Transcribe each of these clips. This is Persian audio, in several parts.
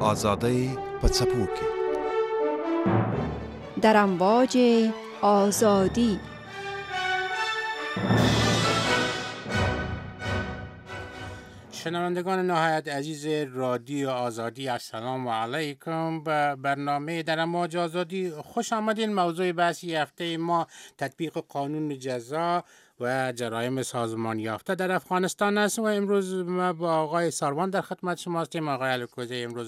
آزادی په څپو کې در امواج آزادی. شنوندگان نهایت عزیز رادیو آزادی، السلام علیکم. به برنامه در امواج آزادی خوش آمدین. موضوع بحثی هفته ما تطبیق قانون جزا و جرایم سازمان یافته در افغانستان است و امروز ما با آقای ساروان در خدمت شما هستیم. آقای الکوزی امروز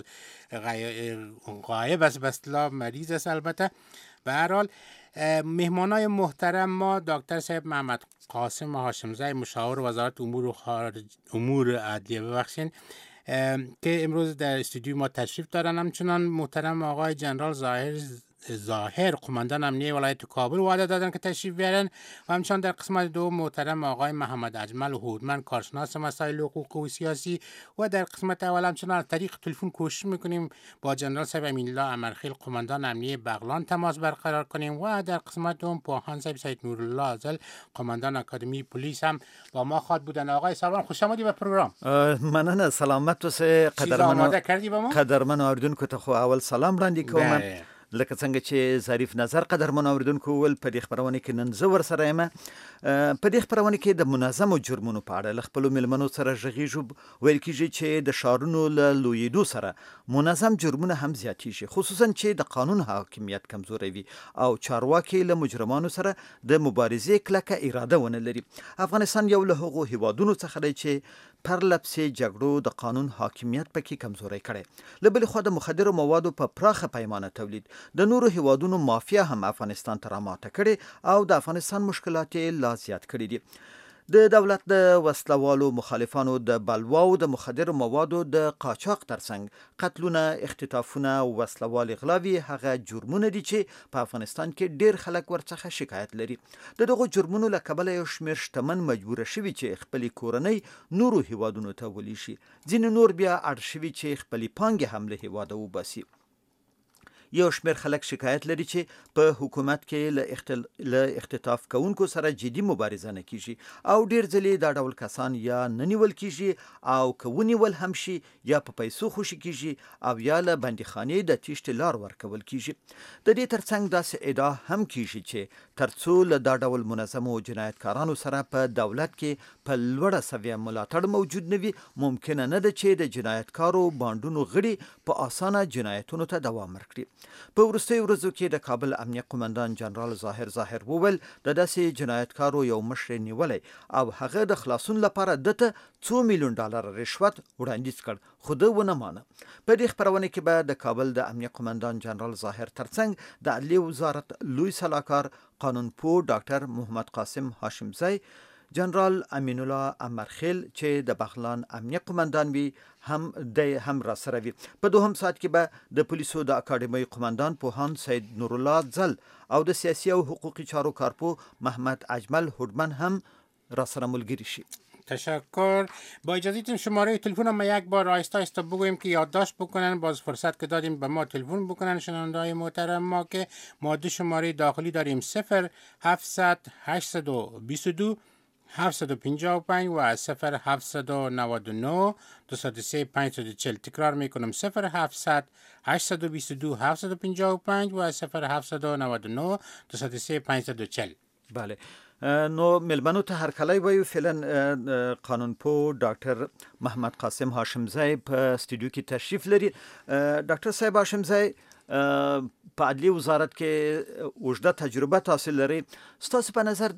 غایب است، به اصطلاح مریض است. البته به هر حال مهمانای محترم ما دکتر صاحب محمد قاسم هاشمزی، مشاور وزارت امور عدلیه ببخشین که امروز در استودیو ما تشریف دارن. همچنان محترم آقای جنرال ظاهر قماندان امنیه ولایت کابل وعده دادن که تشریف بیارن و همچنان در قسمت دو محترم آقای محمد اجمل هودمن، کارشناس مسائل حقوقی و سیاسی، و در قسمت اول همچنان از طریق تلفن کوشش میکنیم با جنرال صاحب امین‌الله امرخیل قماندان امنیه بغلان تماس برقرار کنیم و در قسمت دوم پوهان صاحب سید نورالله ازل قماندان اکادمی پلیس هم با ما خواهد بودن. آقای ساروان خوش آمدید به پروگرام. مننه، سلامت اوسه. قدرمن اوریدونکو ته خو اول سلام وړاندې کوم. لکه څنګه چې ظریف نظر قدرمن اوریدونکو ول په دې خبرونه کې نن زه ورسره یم. په دې خبرونه کې د منظمو جرمونو په اړه له خپلو مېلمنو سره غږیږو. ویل کېږي چې د ښارونو له لویېدو سره منظم جرمونه هم زیاتېږي، خصوصا چې د قانون حاکمیت کمزوری وي او چارواکي له مجرمانو سره د مبارزې کلکه اراده ونه لري. افغانستان یو له هغو هیوادونو څخه دی چې پرلپسې جګړو د قانون حاکمیت پکې کمزوری کړی. له بلې خوا د مخدرو موادو په پراخه پیمانه تولید د نورو هیوادونو مافیا هم افغانستان ته راماته کړي او د افغانستان مشکلات یې لا زیات کړي دي. د دولت د وسلوالو مخالفانو د بلواو د مخدرو موادو د قاچاق ترڅنګ قتلونه، اختطافونه او وسلوال اغلاوي هغه جرمونه دي چې په افغانستان کې ډیر خلک ورڅخه شکایت لري. د دغو جرمونو له کبله یو شمېر شتمن مجبوره شوي چې خپلې کورنۍ نورو هیوادونو ته ولیشي. ځینې نور بیا اړ شوي چې خپلې پانګې هم له هیواده وباسي. یو شمېر خلک شکایت لري چې په حکومت کې له اختطاف کوونکو سره جدي مبارزه نه کیږي او ډیر ځلې دا ډول کسان یا نه نیول کیږي او که ونیول هم شي یا په پیسو خوشي کیږي او یا له بندیخانې د تیښتې لار ورکول کیږي. د دې ترڅنګ داسې ادعا هم کیږي چې ترڅو له دا ډول منظمو جنایتکارانو سره په دولت کې په لوړه سویه ملاتړ موجود نه وي، ممکنه نه ده چې د جنایتکارو بانډونو غړي په اسانه جنایتونو ته دوام ورکړي. په وروستیو ورځو کې د کابل امنیه قماندان جنرال ظاهر وویل د داسې جنایتکارو یو مشر نیولی او هغه د خلاصون لپاره دته $2 میلیون رشوت وړاندیز کړ، خو ده ونه مانه. په دې خپرونه کې به د کابل د امنیه قماندان جنرال ظاهر ترڅنګ د عدلیې وزارت لوی سلاکار قانونپوه ډاکټر محمد قاسم هاشمزی، جنرال امین الله امرخیل چې د بغلان امنیه قماندان وي هم را سره وي. په دوهم ساعت کې به د پولیسو د اکاډمۍ قماندان پوهان سید نورالله ازل او د سیاسي او حقوقي چارو کارپوه محمد اجمل هودمن هم را سره ملګري شي. تشکر. با اجازهتون شماره تلفن ما یک بار آهسته آهسته بگوییم که یادداشت بکنن. باز فرصت که دادیم به ما تلفن بکنن شنونده‌های محترم ما که ما دو شماره داخلی داریم: 0700 822 755 و 0799 203 540. تکرار میکنم: 0700 822 755 و 0799 203 540. بله. نو ملمنو ته هرکلی وایو. فعلا قانونپوه ډاکټر محمد قاسم هاشمزی په استودیو کې تشریف لري. ډاکټر صاحب هاشمزی په عدلیې وزارت کې اوږده تجربه تحصیل لري. ستاسو په نظر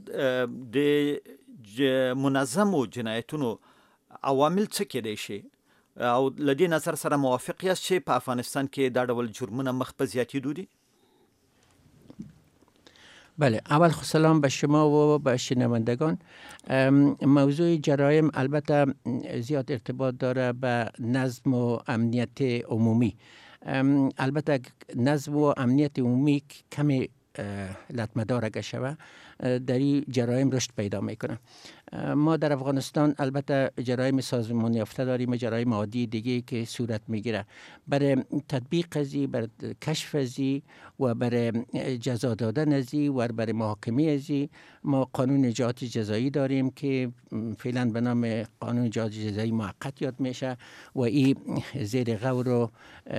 د منظمو جنایتونو عوامل څه کېدای شي او له دې نظر سره موافق یاست چې په افغانستان کې دا ډول جرمونه مخ په زیاتېدو دي؟ بله، اول خو سلام به شما و به شنوندگان. موضوع جرایم البته زیاد ارتباط داره به نظم و امنیت عمومی. البته نظم و امنیت عمومی کمی لطمه‌دار اگه شوه در این جرایم رشد پیدا میکنه. ما در افغانستان البته جرایم سازمان یافته داریم، جرایم عادی دیگه که صورت میگیره. برای تطبیق ازی، برای کشف ازی و برای جزا دادن ازی و برای محاکمه ازی ما قانون اجراءات جزایی داریم که فعلا به نام قانون اجراءات جزایی موقت یاد میشه و این زیر غور و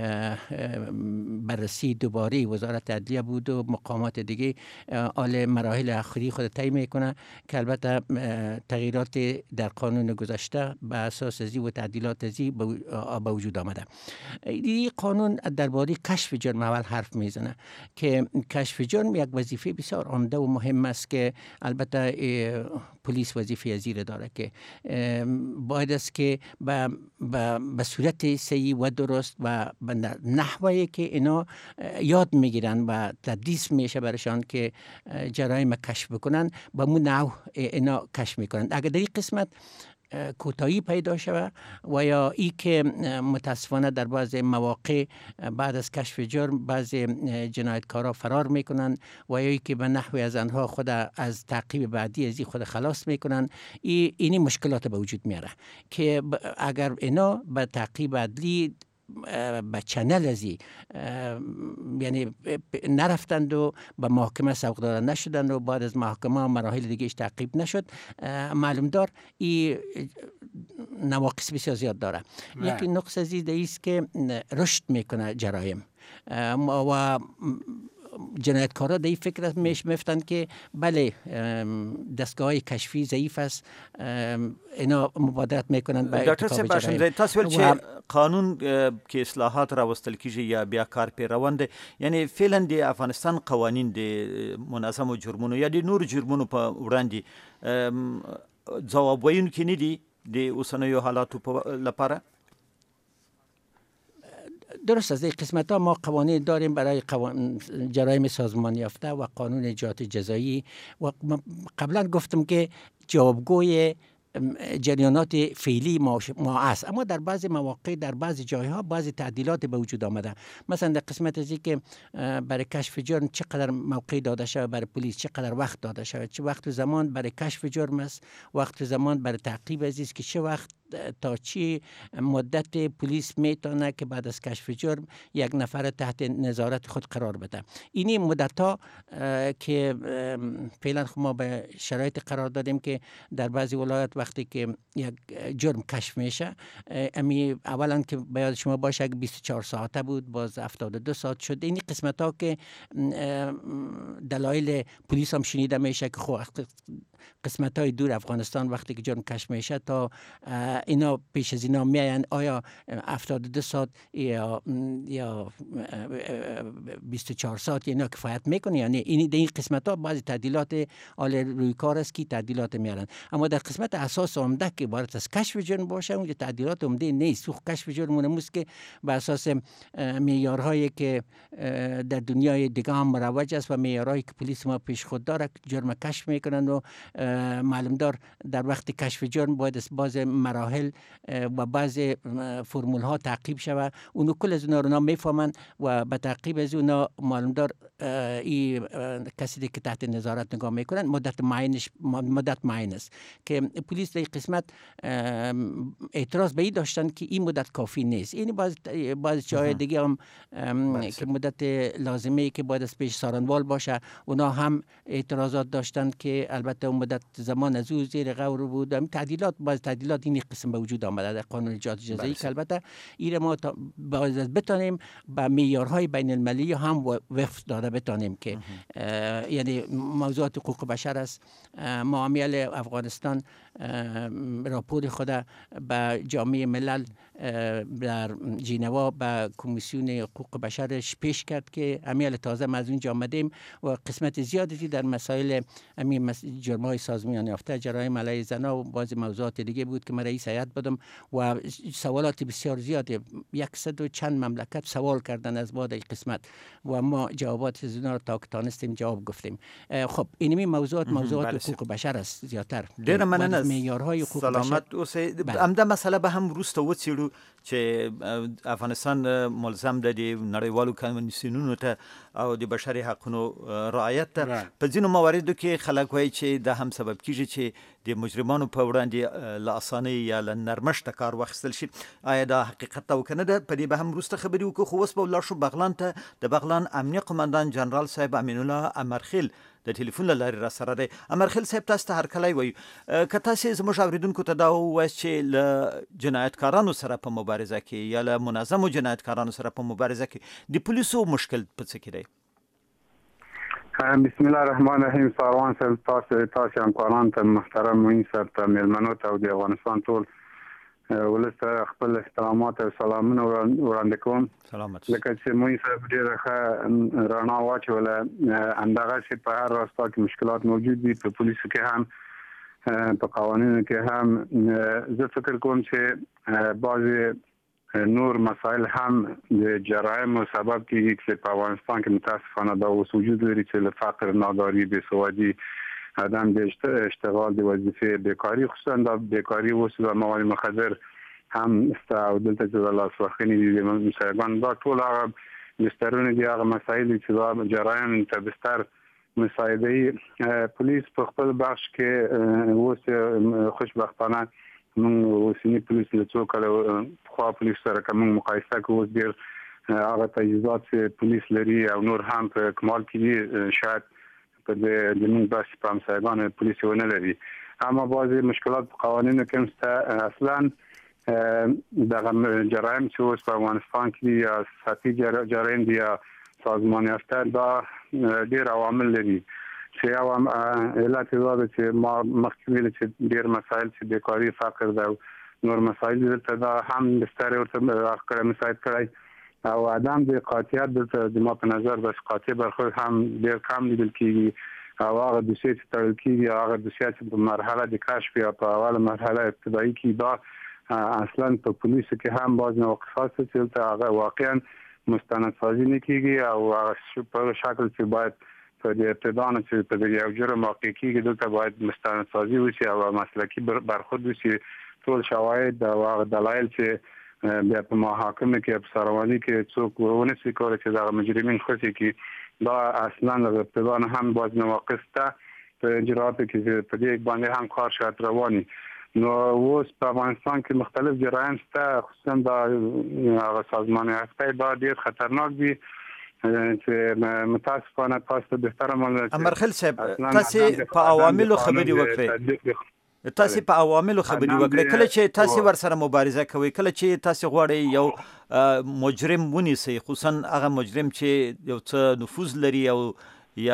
بررسی دوباره وزارت عدلیه بود و مقامات دیگه آل مراحل آخری خود طی میکنه که البته تغییرات در قانون گذشته به اساس ازی و تعدیلات ازی به وجود آمده. این قانون درباره کشف جرم اول حرف میزنه که کشف جرم یک وظیفه بسیار عمده و مهم است که البته پلیس وظیفه ازی داره که باید است که به صورت صحیح و درست و به نحوی که اینا یاد میگیرن و تدریس میشه برشان که جرایم کشف بکنن با مون نوع اینا کشف میکنن. اگر در این قسمت کوتاهی پیدا شود و یا ای که متاسفانه در بعض مواقع بعد از کشف جرم بعض جنایتکارا فرار میکنن و یا ای که به نحوی از آنها خود از تعقیب بعدی ازی خود خلاص میکنن، اینی مشکلات به وجود میاره که اگر اینا به تعقیب عدلی به چنل ازی یعنی نرفتند و به محاکمه سوق داده نشدند و بعد از محاکمه مراحل دیگهش تعقیب نشد، معلوم دار این نواقص بسیار زیاد داره. یکی نقص ازی است که رشد میکنه جرایم و جنایتکارا در این فکر میفتند که بله دستگاه کشفی ضعیف است، اینا مبادرت میکنن به ارتکاب جرایم. تاسو چې قانون کې اصلاحات راوستل کیږي یا بیا کار پی روان دی، یعنی فعلا د افغانستان قوانین د منظمو جرمونو یا د نور جرمونو په وړاندې ځواب ویونکي نه دي د اوسنیو حالاتو لپاره. درست از این قسمت ها ما قوانین داریم برای جرایم سازمان یافته و قانون اجراءات جزایی و قبلا گفتم که جوابگوی جریانات فعلی ما است، اما در بعضی مواقع در بعضی جایها بعضی تعدیلات به وجود آمده. مثلا در قسمت ازی که برای کشف جرم چقدر موقع داده شود، برای پلیس چقدر وقت داده شود، چه وقت و زمان برای کشف جرم است، وقت و زمان برای تعقیب است که چه وقت تا چی مدت پلیس میتونه که بعد از کشف جرم یک نفر تحت نظارت خود قرار بده. اینی مدت ها که فعلا ما به شرایط قرار دادیم که در بعضی ولایات وقتی که یک جرم کشف میشه، امی اولا که باید شما باشه 24 ساعته بود، باز 72 ساعت شد. این قسمت ها که دلایل پلیس هم شنیده میشه که خب قسمت های دور افغانستان وقتی که جرم کشف میشه تا اینا پیش از اینا میاین آیا 72 ساعت یا 24 ساعت اینا کفایت میکنه یا نه. این در این قسمت ها بعضی تعدیلات آل روی کار است که تعدیلات میارن، اما در قسمت اساس عمده که عبارت از کشف جرم باشه اونجا تعدیلات عمده نیست. سوخ کشف جرم اونموست که بر اساس معیارهایی که در دنیای دیگه هم مروج است و معیارهایی که پلیس ما پیش خود داره جرم کشف میکنن و معلوم دار در وقت کشف جرم باید از باز مراحل و بعض فرمول ها تعقیب شود. اونو کل از اونا رو میفهمن و به تعقیب از اونا معلوم دار این کسی که تحت نظارت نگاه میکنن مدت معین است که پلیس در قسمت اعتراض به این داشتن که این مدت کافی نیست. این باز جای دیگه هم که مدت لازمه که باید از پیش سارنوال باشه، اونا هم اعتراضات داشتن که البته اون مدت زمان از او زیر غور بود. تعدیلات باز تعدیلات این قسم به وجود آمده در قانون اجراءات جزایی که البته این ما باید بتانیم به معیارهای بین المللی هم وفق داده بتانیم که یعنی موضوعات حقوق بشر است. معامل افغانستان راپور خود به جامعه ملل در ژنوا به کمیسیون حقوق بشرش پیش کرد که امیال تازه ما از اونجا آمدیم و قسمت زیادی در مسائل جرم‌های سازمان یافته، جرایم علیه زنان و بعضی موضوعات دیگه بود که من رئیس هیئت بودم و سوالات بسیار زیادی 100 و چند مملکت سوال کردن از بعد این قسمت و ما جوابات از اونا رو تا که تانستیم جواب گفتیم. خب اینمی موضوعات حقوق بشر است زیادتر. ډیره مننه از معیارهای حقوق بشر. سلامت اوسه همدا مسئله به هم روسته وڅېړو چې افغانستان ملزم ده د نړیوالو کنوانسیونونو ته او د بشري حقوقو رعایت ته. په ځینو مواردو کې خلک وایي چې دا هم سبب کیږي چې د مجرمانو په وړاندې له اسانۍ یا له نرمښت کار واخیستل شي. آیا دا حقیقت او کنه ده؟ په دې به هم وروسته خبرې وکړو. خو اوس به ولاړ شو بغلان ته. د بغلان امنیه قماندان جنرال صاحب امین الله امرخیل د ټلیفون له لارې را سره دی. امرخیل صاحب تاسو ته هرکلی وایو. که تاسو زموږ اوریدونکو ته دا ووایاست چې له جنایتکارانو سره په مبارزه کې یا له منظمو جنایتکارانو سره په مبارزه کې د پولیسو مشکل په څه کې دی؟ بسم الله الرحمن الرحیم. ساروان صاحب تاسو همکاران ته محترم موین صاحب ته میلمنو ته او د افغانستان ټول ولسته خپل احترامات او سلامونه وړاندې کوم. سلامت. لکه چې موین صاحب ډېره ښه رڼا واچوله، همدغه چې په هر راستا کې مشکلات موجود دي، په پولیسو کې هم په قوانینو کې هم. زه فکر کوم چې بعضې نور مسائل هم د جرایمو سبب کېږي چې په افغانستان کې متاسفانه دا اوس وجود لري، چې له فقر، ناداري، بېسوادي، عدم د اشتغال، د وظیفې بیکاري، خصوصا دا بیکاري اوس د مواد مخدر هم سته او دلته چې د لاسوهنې دي د مسایبان، دا ټول هغه بسترونه دي، هغه مسایل چې دا جرایم ته بستر مساعده‌ای. پولیس په خپل بخش کې اوس خوشبختانه موږ اوسنی پولیس له څو کاله پخوا پولیس سره که موږ مقایسه کوو، اوس ډېر هغه تجهیزات چې پولیس لري او نور هم په کمال کې دي، شاید په د موږ بس په همسایگان پولیس ونه لري. اما بعضې مشکلات په قوانینو کې هم شته. اصلا دغه جرایم چې اوس په افغانستان کې دي یا سطحي جرایم دي یا سازمان یافته، دا ډېر عوامل لري چې یو علت دا ده چې ما مخکې ویل چې ډېر مسایل چې بیکاري، فقر ده او نور مسایل دلته دا هم بستر ورته مساعد کړی او عدم د قاطعیت دلته د ما په نظر بس قاطع برخورد هم ډېر کم لیدل کېږي او هغه دوسیې چې تړل کېږي، هغه دوسیې چې په مرحله د کشف یا په اوله مرحله ابتدایي کې، دا اصلا په پولیسو کې هم بعض نواقصات چې دلته هغه واقعا مستندسازي نه کېږي او هغه په شکل چې باید په دې ابتدا نه چې په دې یو جرم واقع کېږي، دلته باید مستندسازي وشي او مسلکي برخورد وشي. ټول شواهد او هغه دلایل چې بیا په محاکمه کې په سرواني کې څوک ونه شي کولی چې دغه مجرمین خوشي کړي، دا اصلا له ابتدا نه هم باز نواقص ته په اجراتو کې په دې باندې هم کار شاید رواني. نو اوس په افغانستان کې مختلف جرایم شته، خصوصا دا هغه سازمان یافته دا ډېر خطرناک دي چې متاسفانه تاسو ته بهتره معلومات. امرخیل صاحب تاسو په عواملو خبرې وکړئ. تاسو په عواملو خبرې وکړئ. کله چې تاسو ورسره مبارزه کوئ، کله چې تاسو غواړئ یو مجرم ونیسئ، خصوصا هغه مجرم چې یو څه نفوذ لري او یا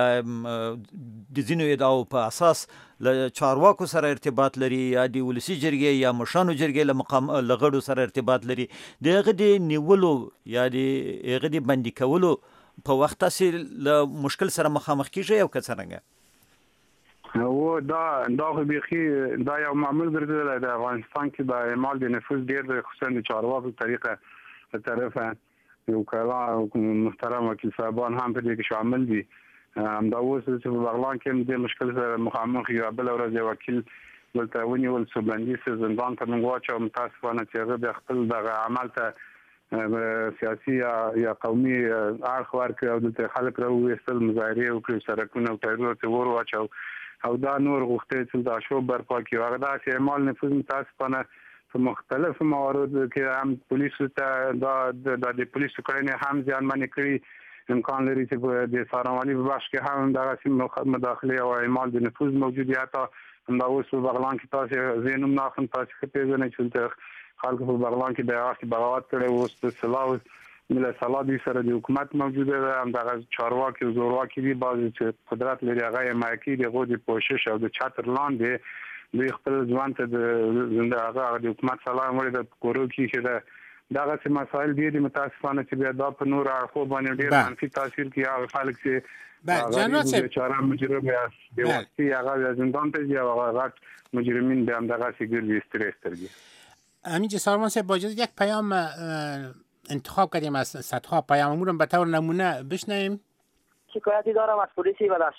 د ځینو ادعاو په اساس له چارواکو سره ارتباط لري یا د ولسي جرګې یا مشرانو جرګې له غړو سره ارتباط لري، د هغه د نیولو یا د هغه د بندي کولو په وخت تاسو له مشکل سره مخامخ کیږئ او که څرنګه؟ او دا خو بیخي دا یو معمول ګرځېدلی د افغانستان کې د اعمال د نفوذ ډېر دی، خصوصا د چارواکو طریقه طرفه وکلا او محترم وکیل صاحبان هم په دې کې شامل دي. همدا اوس چې په بغلان کې د مشکل سره مخامخ یو بل ورځ وکیل دلته ونیول سوبلندي زندان ته موږ واچو، متاسفانه چې هغه د خپل دغه عمل ته سیاسي یا قومي اړخ ورکړ او دلته خلک راوویستل، مظاهرې وکړې، سړکونه او ټایرونه ته ور واچو او دا نور غوښتل چې دا شو برپا کړي. هغه داسې اعمال نفوذ متاسفانه په مختلفو مواردو کې هم پولیسو ته د پولیسو کړنې هم زیانمنې کړي. امکان لري چې د څارنوالۍ په بخش کې هم دغسې مداخلې او اعمال د نفوذ موجود دي. حتی همدا اوس په بغلان کې تاسو زه نوم نه اخلم، تاسو ښه پېژنئ چې خلکو په بغلان کې د هغه بغاوت کړی، اوس د سلا مله سلا دوی سره د حکومت موجوده ده، همدغه چارواکي او زورواکي دي، بعضې چې قدرت لري هغه یې مایکي د هغو د پوشش او د چتر لاندې دوی خپل ځوان ته د هغه د حکومت سلا وړې د کورو کې چې ده دغه څه مسایل دي متاسفانه چې بیا دا په نور اړخو باندې ډېر منفي تاثیر کوي. هغه خلک چې جنرال صاحب چاره مجرم یا د وختي هغه زندان ته ځي او هغه غټ مجرمین به هم دغه څه ګرځي استرس ترګي. همینجا سارمان صاحب با اجازه یک پیام انتخاب کردیم از صدها پیاممون رو به طور نمونه بشنویم. شکایتی دارم از پلیس بدخشان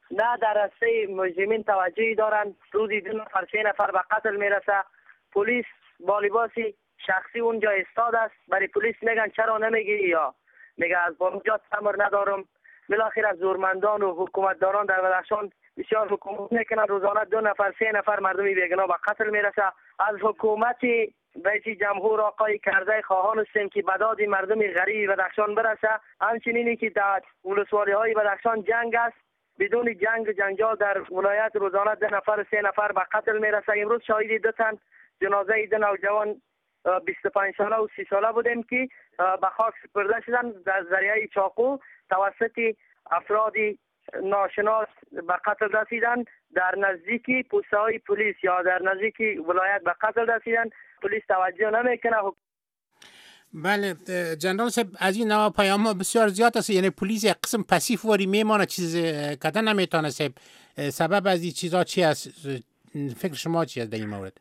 نه در راسته مجرمین توجهی دارند. روزی 2 نفر 3 نفر به قتل میرسه. پلیس با لباس شخصی اونجا استاد است. برای پلیس میگن چرا نمیگی، یا میگه از اونجا تمر ندارم. بالاخره زورمندان و حکومتداران در بدخشان بسیار حکومت میکنن. روزانه 2 نفر 3 نفر مردمی بیگناه به قتل میرسه. از حکومت رئیس جمهور آقای کرزی خواهان هستیم که به داد مردم غریب بدخشان برسه. همچنینی که در ولسوالی های بدخشان جنگ است، بدون جنگ و جنجال در ولایت روزانه 2 نفر 3 نفر به قتل میرسه. امروز شاهد 2 تن جنازه 2 نوجوان 25 ساله و 30 ساله بودیم که به خاک سپرده شدن در ذریعه چاقو توسط افراد ناشناس به قتل رسیدن. در نزدیکی پوسته های پلیس یا در نزدیکی ولایت به قتل رسیدن. پلیس توجه نمیکنه. بله جنرال صاحب، از این نوع پیام ها بسیار زیاد است. یعنی پلیس یک قسم پسیف واری میمانه، چیز کردن نمیتونه. سبب از این چیزها چی است؟ فکر شما چی است در این مورد؟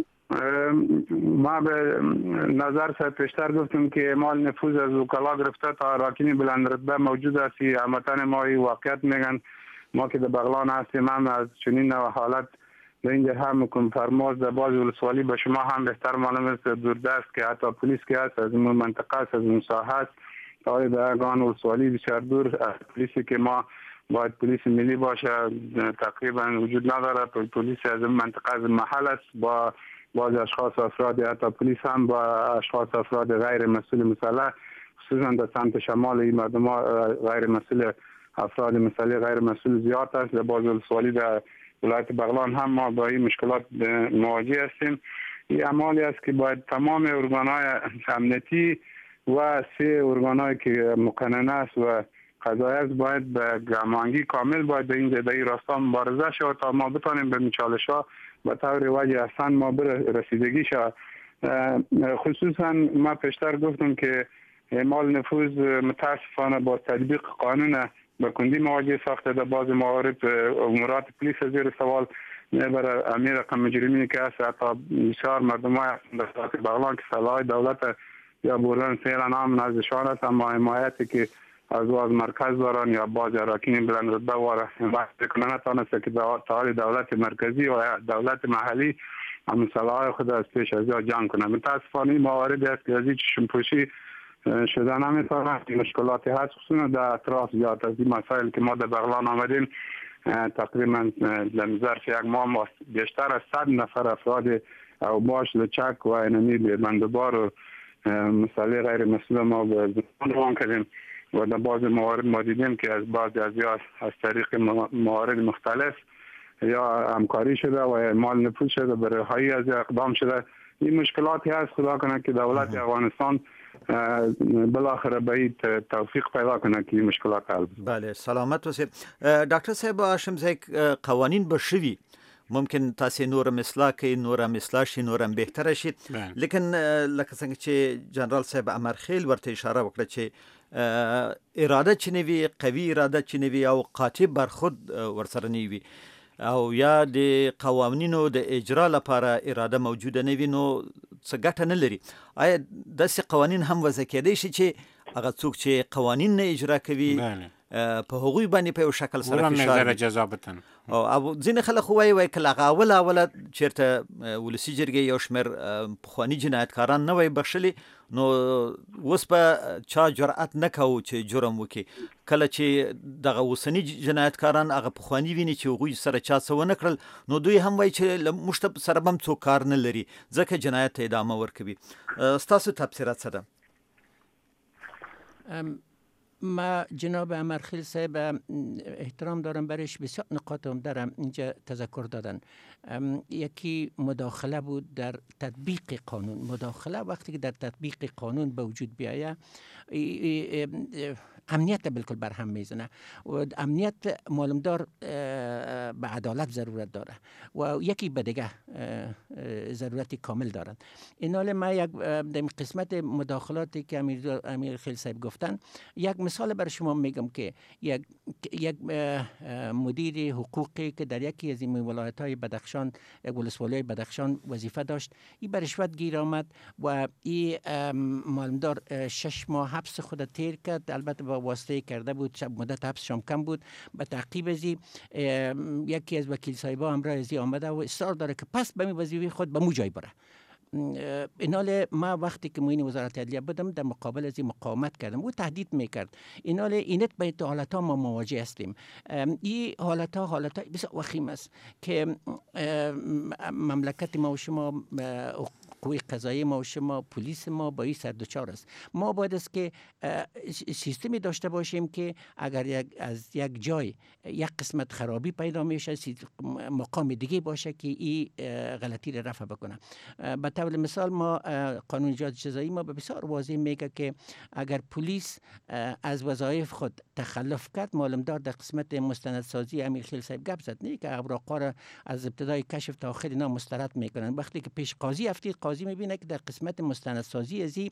ما به نظر پیشتر گفتم که اعمال نفوذ از وکلا گرفته تا اراکین بلند رتبه موجود است. هموطن ما این واقعیت میگن. ما که در بغلان هستیم هم از چنین نوع حالت در اینجا هم حکم فرماز در باز ولسوالی به شما هم بهتر معلوم است دوردست که حتی پلیس که هست از اون منطقه است، از اون ساحه است تا در گان ولسوالی بسیار دور. پلیسی که ما باید پلیس ملی باشه تقریبا وجود نداره. پلیس از این منطقه از محل است با بعض اشخاص افراد، حتی پلیس هم با اشخاص افراد غیر مسئول مسلح، خصوصا در سمت شمال این مردم غیر مسئول، افراد مسئله غیر مسئول زیاد است. در باز ولسوالی در ولایت بغلان هم ما با این مشکلات مواجه هستیم. این عملی است که باید تمام ارگان‌های امنیتی و 3 ارگان‌هایی که مقننه است و قضایی است باید به گامانگی کامل باید در این راستا مبارزه شود تا ما بتانیم به چالش‌ها به طور وجه اصلا ما رسیدگی شود. خصوصا ما پیشتر گفتم که اعمال نفوذ متاسفانه با تطبیق قانون به کندی مواجه ساخته. در بعض موارد امورات پلیس زیر سوال برای امیر رقم مجرمینی که هست. حتی بسیار مردم های در بغلان که صلاح دولت یا بردن فعلا نام نزدشان است، اما حمایتی که از مرکز دارن یا باز اراکین بلند رتبه واره وقت کنه نتانست که تعالی دولت مرکزی و دولت محلی هم صلاح خود از پیش از جان کنه. متاسفانه این مواردی است که از این چشم‌پوشی شده نمیتونه. مشکلاتی هست خصوصا در اطراف زیاد از این مسائل که ما در بغلان آمدیم. تقریبا در ظرف 1 ماه بیشتر از 100 نفر افراد او باش لچک و اینمی بندبار و مسئله غیر مسئول ما به زندان روان کردیم و در بعض موارد ما دیدیم که از بعضی از طریق موارد مختلف یا همکاری شده و اعمال نفوذ شده به رهایی از اقدام شده. این مشکلاتی هست. خدا کنه که دولت افغانستان بالاخره به توفیق پیدا کنه که این مشکلات حل بشه. بله سلامت اوسئ. ډاکټر صاحب هاشم زیک قوانین به شوي ممکن تاسو نورم اصلاح کړئ، نورم اصلاح شي، نورم بهتره شي، لیکن لکه څنګه چې جنرال صاحب امرخیل ورته اشاره وکړه چې اراده چې نوي قوي اراده چې نوي او قاطع برخود ورسره نه وي او یا د قوانینو د اجرا لپاره اراده موجوده نه وي نو څه ګټه نه لري. آیا داسې قوانین هم وضع کېدای شي چې هغه څوک چې قوانین نه اجرا کوي په هغوی باندې په یو شکل سره فشار جزا بتن او ځینې خلک وایي که هغه اوله چېرته ولسي جرګې یو شمېر پخواني جنایتکاران نه وای بخښلي نو اوس به چا جرأت نه کوو چې جرم وکړي. کله چې دغه اوسني جنایتکاران هغه پخواني ویني چې هغوی سره چا څه ونه کړل نو دوی هم وایي چې موږ سره به هم څوک کار نه لري ځکه جنایت ته ادامه ورکوي. ستاسو تبصرات څه ده؟ ما جناب امرخیل صاحب احترام دارم برش، بسیار نقاط هم دارم اینجا تذکر دادن. یکی مداخله بود در تطبیق قانون. مداخله وقتی که در تطبیق قانون به وجود بیایه امنیت بالکل برهم میزنه و امنیت معلومدار به عدالت ضرورت داره و یکی به دیگه ضرورت کامل دارند. این حال ما یک در قسمت مداخلاتی که امیر خیل صاحب گفتن یک مثال بر شما میگم که یک مدیر حقوقی که در یکی از این ولایت‌های بدخشان، یک ولسوالی بدخشان وظیفه داشت، این به رشوت گیر آمد و این معلومدار 6 ماه حبس خود تیر کرد، البته با واسطه کرده بود، مدت حبسش هم کم بود. به تعقیب از یکی از وکیل صاحبا همراه از آمده و اصرار داره که پس به وظیفه خود به مو جای بره. اینال ما وقتی که معین وزارت عدلیه بودم در مقابل از این مقاومت کردم، او تهدید میکرد. اینال اینت به حالت ها ما مواجه هستیم. این حالت ها بسیار وخیم است که مملکت ما و شما، قوی قضایی ما و شما، پلیس ما با این سردوچار است. ما باید است که سیستمی داشته باشیم که اگر از یک جای یک قسمت خرابی پیدا میشه، مقام دیگه باشه که این غلطی را رفع بکنه. به طور مثال ما قانون جزایی ما به بسیار واضح میگه که اگر پلیس از وظایف خود تخلف کرد، معلومدار در قسمت مستندسازی امیر خیل صاحب گپ زد، نه که اوراقا را از ابتدای کشف تا آخر اینا مسترد میکنن. وقتی که پیش قاضی افتید، قاضی میبینه که در قسمت مستندسازی ازی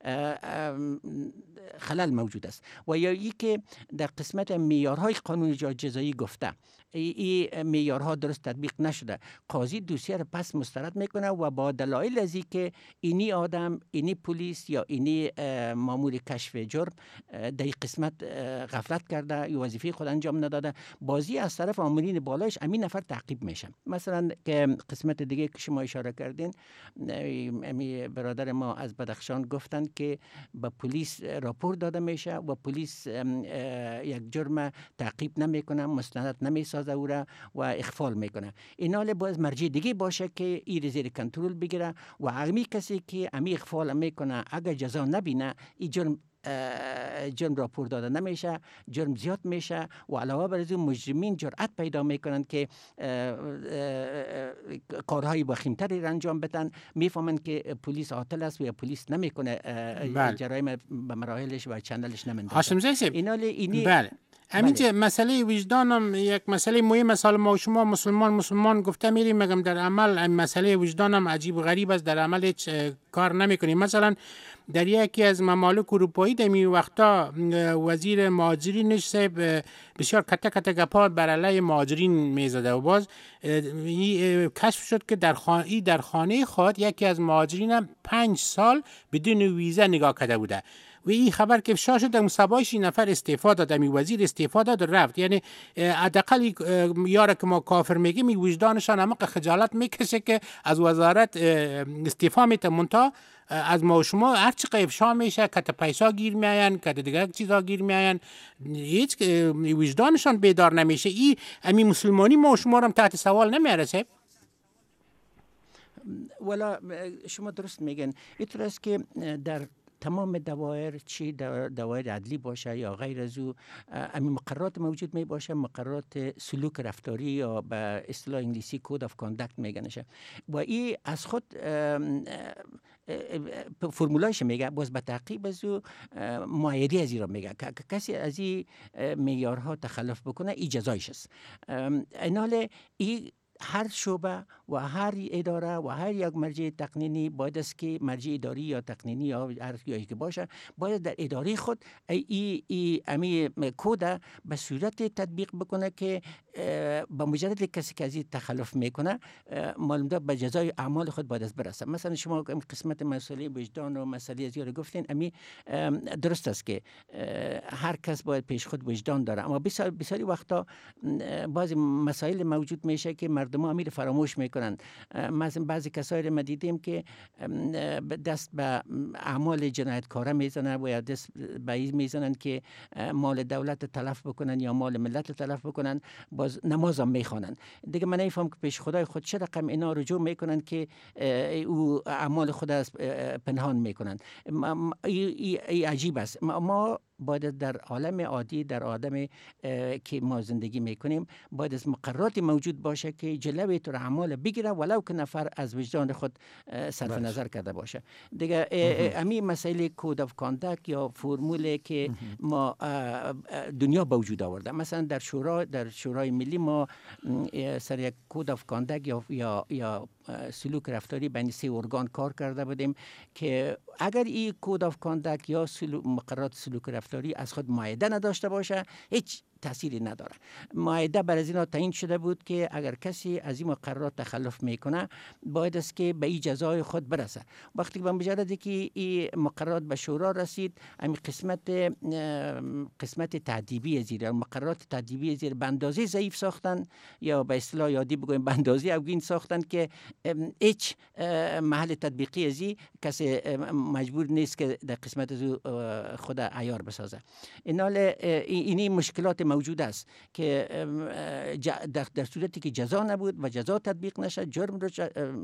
خلل موجود است و یا ای که در قسمت معیارهای قانون جزایی گفته این معیارها درست تطبیق نشده، قاضی دوسیه را پس مسترد میکنه و با دلایل ازی که اینی آدم، اینی پلیس یا اینی مامور کشف جرم در این قسمت غفلت کرده یا وظیفه خود انجام نداده، بازی از طرف آمرین بالایش امین نفر تعقیب میشه. مثلا که قسمت دیگه که شما اشاره کردین، امی برادر ما از بدخشان گفتن که به پلیس راپور داده میشه و پلیس یک جرم تعقیب نمیکنه، مستند نمیسازه او را و اخفال میکنه. اینا باید مرجع دیگه باشه که این زیر کنترل بگیره و همی کسی که امی اخفال میکنه اگر جزا نبینه، این جرم راپور داده نمیشه، جرم زیاد میشه و علاوه بر از اون مجرمین جرأت پیدا میکنن که کارهای وخیمتری را انجام بدن، میفهمن که پلیس عاطل است و یا پلیس نمیکنه جرایم به مراحلش و چندلش نمیندازه. هاشم زی صاحب، اینالی بله همینجا مسئله وجدانم یک مسئله مهم است. ما شما مسلمان گفته میریم، مگم در عمل مسئله وجدانم عجیب و غریب است، در عمل هیچ کار نمیکنیم. مثلا در یکی از ممالک اروپایی در می وقتا وزیر مهاجرینش بسیار کته گپا بر علیه مهاجرین میزده و باز کشف شد که در خانه خود یکی از مهاجرین 5 سال بدون ویزا نگاه کرده بوده و این خبر که افشا شد، در سبایش نفر استعفا داد، می وزیر استعفا داد و رفت. یعنی حداقل یاره که ما کافر میگیم، می وجدانشان عمق خجالت میکشه که از وزارت استعفا میته، منتها از ما و شما هر چقدر افشا میشه که پیسا گیر میاین، که دیگه چیزا گیر میاین، هیچ وجدانشان بیدار نمیشه. این امی مسلمانی ما و شما رو تحت سوال نمیارسه. ولا شما درست میگن. اینطور است که در تمام دوایر، چی دوایر عدلی باشه یا غیر از او، همین مقررات موجود می باشه، مقررات سلوک رفتاری یا به اصطلاح انگلیسی کود آف کانداکت میگنشه و این از خود فرمولایش میگه، باز به تعقیب از او معایده از این را میگه که کسی از این معیارها تخلف بکنه ای جزایش است. اینال ای هر شعبه و هر اداره و هر یک مرجع تقنینی باید است که مرجع اداری یا تقنینی یا هر یکی که باشه، باید در اداره خود امی کد به صورت تطبیق بکنه که با مجرد کسی که از این تخلف میکنه معلومه به جزای اعمال خود باید برسه. مثلا شما قسمت مسئله وجدان و مسئله از یاد گفتین، امی درست است که هر کس باید پیش خود وجدان داره، اما بسیاری وقتا بعضی مسائل موجود میشه که مردم امیر فراموش میکنن. مثلا بعضی کسایی رو ما دیدیم که دست به اعمال جنایتکاره میزنن و یا دست به این میزنن که مال دولت تلف بکنن یا مال ملت تلف بکنن، باز نماز هم میخوانن. دیگه من نمیفهم که پیش خدای خود چه رقم اینا رجوع میکنن که او اعمال خود از پنهان میکنن. ای عجیب است. ما باید در عالم عادی، در آدم که ما زندگی میکنیم، باید از مقررات موجود باشه که جلوی تو اعمال بگیره ولو که نفر از وجدان خود صرف نظر کرده باشه. دیگه همین مسئله کود آف کانداکت یا فرموله که ما دنیا به وجود آورده، مثلا در شورای ملی ما سر یک کود آف کانداکت یا سلوک رفتاری بین 3 ارگان کار کرده بودیم که اگر این کود آف کانداکت یا مقررات سلوک رفتاری از خود معایده نداشته باشه، هیچ تاثیری نداره. معاهده بر از اینا تعیین شده بود که اگر کسی از این مقررات تخلف میکنه باید است که به این جزای خود برسه. وقتی به مجردی که این مقررات به شورا رسید، همین قسمت تعذیبی زیر مقررات تعذیبی زیر به اندازه ضعیف ساختن، یا به اصطلاح یادی بگویم به اندازه اوگین ساختن که هیچ محل تطبیقی ازی کسی مجبور نیست که در قسمت از خود عیار بسازه. اینی مشکلات موجود است که در صورتی که جزا نبود و جزا تطبیق نشه، جرم رو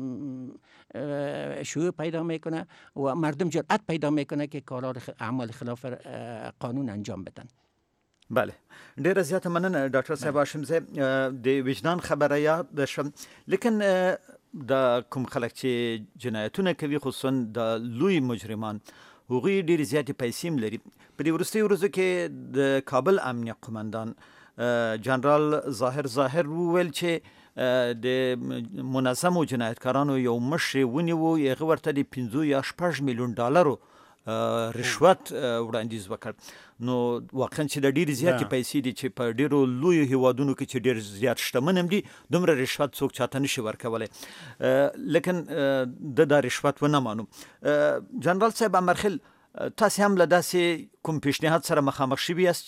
شیوع پیدا میکنه و مردم جرأت پیدا میکنه که کارا اعمال خلاف قانون انجام بدن. بله، ډیره زیاته مننه ډاکټر صاحب. هاشم زه د وجدان خبره یاد شم، لیکن د کوم خلک چې جنایتونه کوي، خصوصا د لوی مجرمان، هغوی ډیرې زیاتې پیسې هم لري. په دې وروستیو ورځو کې د کابل امنیه قمندان جنرال ظاهر وویل چې د منظمو جنایتکارانو یو مشر ونیو، هغه ورته د 5 یا 6 میلیون ډالرو رشوت وړاندیز وکړ. نو واقعا چې د ډېرې زیاتې پیسې دي چې په ډېرو لویو هیوادونو کې چې ډېر زیات شتمن هم دي، دومره رشوت څوک چاته نشي ورکولی، لیکن د رشوت ونه مانو. جنرال صاحب امرخیل، تاسې هم له داسې کوم پیشنهاد سره مخامخ شوي یاست؟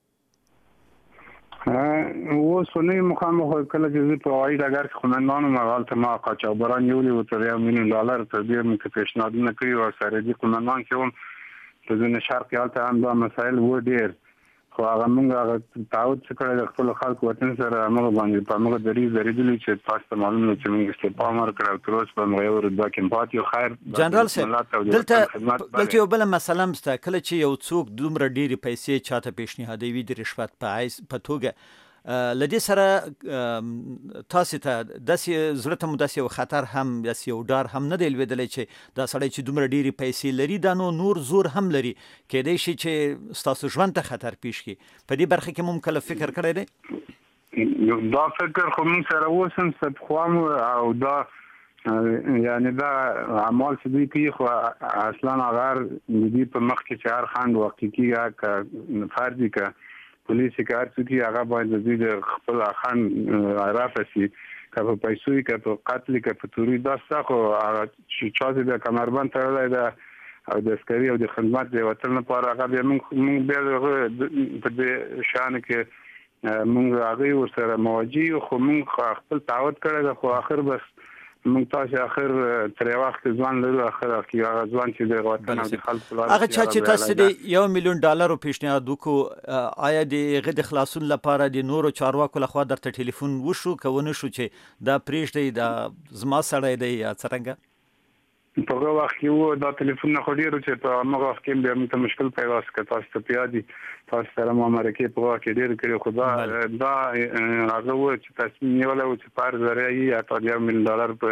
اوس نه مخامخ کله چې زه په هوایي ډګر کې قومندان وم، هلته ما قاچاقبران نیولي وو تر 1 میلیون ډالر تر دې موږ ته پیشنهادونه کړي وو. سرحدي قومندان کې وم په ځینې شرق کې، هلته هم دا مسایل وو ډېر، خو هغه موږ هغه تعهد چې کړی د خپلو خلکو وطن سره هغه باندې په هغه درېدلي چې تاسو ته معلوم دی چې موږ استعفا ورکړه او تر اوسه په همغه یو رتبه کې پاتې یو. خیر جنرال صاحب، دلته یو بله مسله هم شته. کله چې یو څوک دومره ډېرې پیسې چاته پیشنهادوي د رشوت په توګه، له دې سره تاسې ته داسې زړه ته مو داسې یو خطر هم، داسې یو ډار هم نه دی لوېدلی چې دا سړی چې دومره ډېرې پیسې لري، دا نو نور زور هم لري، کیدای شي چې ستاسو ژوند ته خطر پیښ کړي؟ په دې برخه کې مو کله فکر کړی دی؟ دا فکر خو موږ سره اوس هم پخوا او دا یعنی دا اعمال چې دوی کوي خو اصلا هغه د دوی په مخ کې چې هر خنډ واقع کېږي، که فردي که پولیس که هر څوک هغه باید د دوی د خپل خنډ رافسي، که په پیسو که په قتل که په توري، دا ستا خو هغه چا چې د کمربند تړلی ده او د عسکري او د خدمت د وطن لپاره، هغه بیا موږ بیا په دې شان کې موږ هغه ورسره مواجه یو. خو موږ خپل تعهد کړی ده، خو اخر بس موږ تاسو اخر تر وخت ځوان لرو، اخر کې هغه ځوان چې د وطن او د خلکو لپاره هغه چې تاسو د 1 میلیون ډالرو پیشنهاد وکړو، آیا د غد خلاصون لپاره د نورو چارواکو لخوا درته ټلیفون وشو که ونه شو چې دا پریږدئ دا زما سړی دی یا څرنګه؟ په هغه وخت کې وو دا ټلیفون خو ډېر چې په هغه وخت کې بیا موږ ته مشکل پیدا شو، که تاسو ته پیادي تاسو سره مو امریکې په وخت کې ډېر کړي، خو دا هغه وو چې تصمیم نیولی وو چې په هر ذریعه یې حتی 1 میلیون ډالر په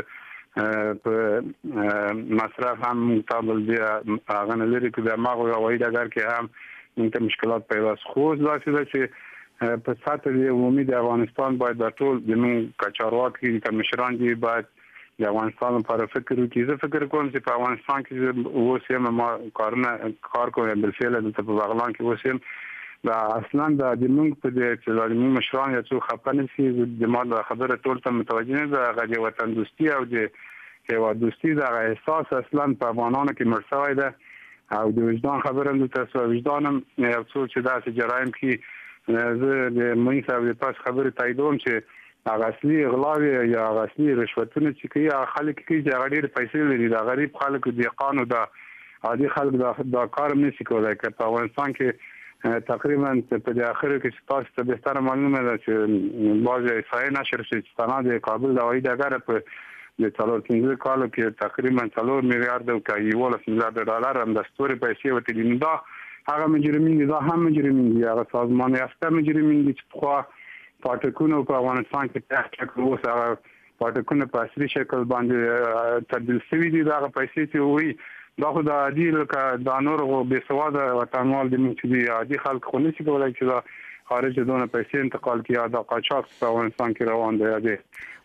مصرف هم مقابل بیا هغه نه لري، که بیا هماغه هوایي ډګر کې هم موږ ته مشکلات پیدا شو. خو اوس داسې ده چې په سطح عمومي د افغانستان باید دا ټول زموږ که چارواکي که مشران دي باید د افغانستان لپاره فکر وکړي. زه فکر کوم چې په افغانستان کې اوس یم ما کار کوم بالفعل دلته په بغلان کې اوس یم، دا اصلا د موږ په دې چې د موږ مشران یا څو خپه نه شي د ما د خبره ټول ته متوجه نه ده، هغه د وطن دوستي او د هیواد دوستي د احساس اصلا په افغانانو کې مړ شوی ده. او د وجدان خبره هم دلته شوه، وجدان هم یو څو چې داسې جرایم کې زه د مهین صاحب د پاس خبرې تاییدوم چې هغه اصلي غلاوې یا هغه اصلي رشوتونه چې کوي هغه خلک کوي چې هغه ډېرې پیسې لري، د غریب خلکو دهقانو د عادي خلک دا کار هم نشي کولی. که په افغانستان کې تقریبا په د اخر کې تاسو ته بهتره معلومه ده چې بعضې احصایې نشر شوي چې تنها د کابل د هوایي ډګر په د 4-5 کالو کې تقریبا 4 میلیارډ او که 11 میلیارډ ډالر هم د ستوري پیسې وتلي. دا هغه مجرمین دي، دا هم مجرمین دي، هغه سازمان یافته مجرمین دي چې پخوا پاټکونه په افغانستان کې تحقیق اوس هغه پاټکونه په اصلي شکل باندې تبدیل شوي دي. دا هغه پیسې چې وي دا خو د عادي لکه دا نور بې سواده وطنوال دي چې عادي خلک خو نشي کولی چې دا خارج دونه پیسې انتقال کی یا د قاچاق په افغانستان کې روان دی.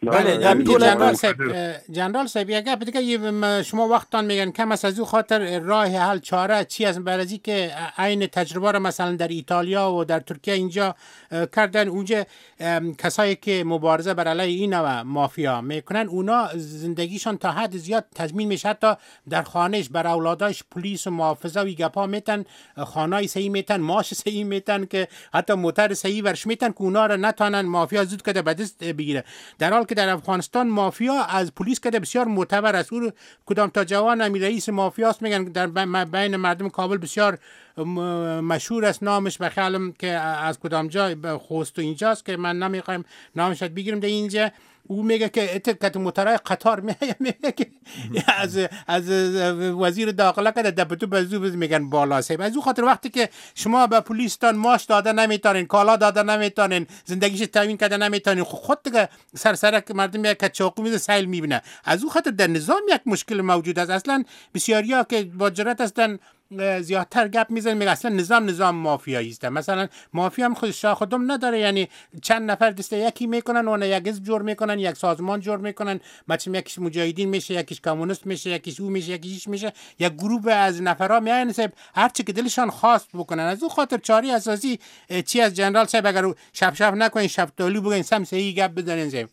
بله جنرال صاحب یک گپ دیگه، شما وقتان میگن کم است، از او خاطر راه حل چاره چی است؟ برای که عین تجربه را مثلا در ایتالیا و در ترکیه اینجا کردن، اونجا کسایی که مبارزه بر علیه این نوع مافیا میکنن اونا زندگیشان تا حد زیاد تضمین میشه، حتی در خانهش بر اولاداش پلیس و محافظه و گپا میتن، خانه‌ای صحیح میتن، ماش صحیح میتن، که حتی موتر صحیح ورش میتن که اونا را نتونن مافیا زود کده به دست بگیره. در حال که در افغانستان مافیا از پلیس کده بسیار معتبر است. او کدام تا جوان امی رئیس مافیاست میگن در بین مردم کابل بسیار مشهور است نامش، بخیالم که از کدام جای خوست و اینجاست که من نمیخوایم نامش بگیرم در اینجا. او میگه که اتکت موترهای قطار میگه که از وزیر داخله که دبتو بزو میگن بالا صاحب. از او خاطر وقتی که شما به پلیستان ماش داده نمیتونین، کالا داده نمیتونین، زندگیش تامین کرده نمیتونین، خود دیگه سرسرک مردم یک چاقو میز سیل میبینه. از او خاطر در نظام یک مشکل موجود است. اصلا بسیاریا که با جرأت هستن زیادتر گپ میزنن میگن اصلا نظام مافیایی است. مثلا مافیا هم خودش خودم نداره، یعنی چند نفر دست یکی میکنن، اون یک حزب جور میکنن، یک سازمان جور میکنن، مثلا یکیش مجاهدین میشه، یکیش کمونیست میشه، یکیش او میشه، یکیش میشه، یک گروه از نفرا میان صاحب هر چی که دلشان خواست بکنن. از اون خاطر چاری اساسی چی از جنرال صاحب اگر شب نکنین، شب طالب بگین، سم صحیح گپ بزنین صاحب.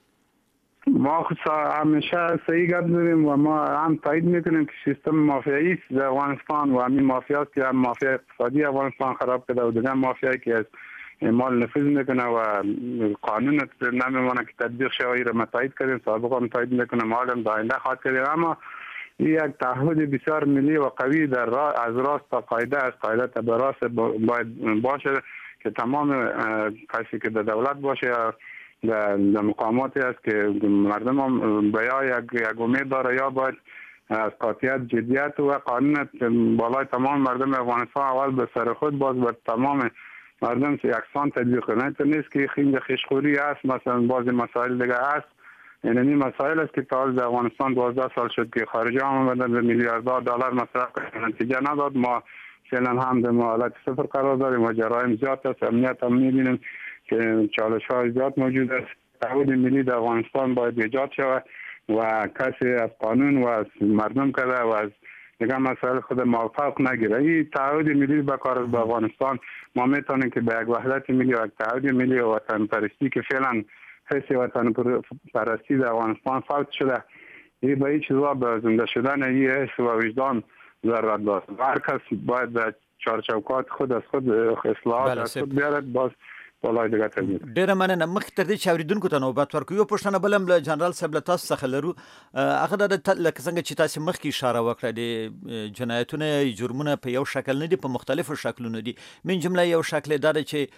ما خود همیشه صحیح گپ داریم و ما هم تایید میکنیم که سیستم مافیایی است در افغانستان و همین مافیاست که هم مافیا اقتصادی افغانستان خراب کرده و دیگه مافیایی که از مال نفوذ میکنه و قانون نمیمونه که تطبیق شوی را تایید کردیم، سابقا هم تایید میکنیم، حالا در آینده خواهد کردیم. اما این یک تعهد بسیار ملی و قوی در از راست تا قاعده، از قاعده تا به راست باید باشه که تمام کسی که در دولت باشه در مقاماتی است که مردم هم به یا یک امید داره یا باید از قاطعیت، جدیت و قانون بالای تمام مردم افغانستان اول به سر خود باز به تمام مردم یکسان تطبیق کنه. تو نیست که خیلی خشخوری است، مثلا بعضی مسائل دیگه است. یعنی مسائل است که تا در افغانستان 12 سال شد که خارجی هم آمدن به میلیاردها دلار مصرف کردن، نتیجه نداد. ما فعلا هم در حالت صفر قرار داریم و جرایم زیاد است، امنیت هم می‌بینیم که چالش‌های زیاد موجود است. تعهد ملی در افغانستان باید ایجاد شود و کسی از قانون و از مردم کرده و از دیگر مسائل خود موافق نگیره. این تعهد ملی به کار به افغانستان ما میتونیم که به یک وحدت ملی و یک تعهد ملی و وطن پرستی که فعلا حس وطن پرستی در افغانستان فوت شده، این به این چیزا به زنده شدن این حس و وجدان ضرورت دارد. هر کس باید در چارچوبات خود از خود اصلاحات از خود بیارد. باز والله دیگه تدبیر ډیره مننه. مخ تر دې چې اوریدونکو ته نوبت ورکړو، یو پوښتنه بلم له جنرال صاحب له تاسو څخه لرو. هغه د لکه څنګه چې تاسو مخکې اشاره وکړه د جنایتونه جرمونه په یو شکل نه دي، په مختلفو شکلونو دي. من جمله یو شکل دا چې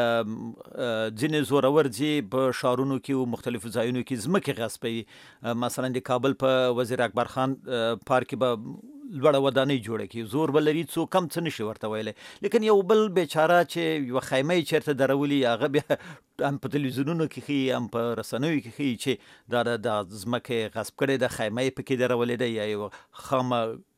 ځینې زورور ځي په شارونو کې او مختلفو ځایونو کې ځمکې غصبوي. مثلا د کابل په وزیر اکبر خان پارک به لوړه ودانۍ جوړه کړي، زور به لري څوک کم څه نشي ورته ویلی. لیکن یو بل بیچاره چې یوه خیمه یې چېرته درولي، هغه بیا هم په تلویزیونونو کې ښیي، هم په رسنیو کې ښیي چې دا د ځمکې غصب کړې ده، خیمه یې پکې درولې ده یا یوه خامه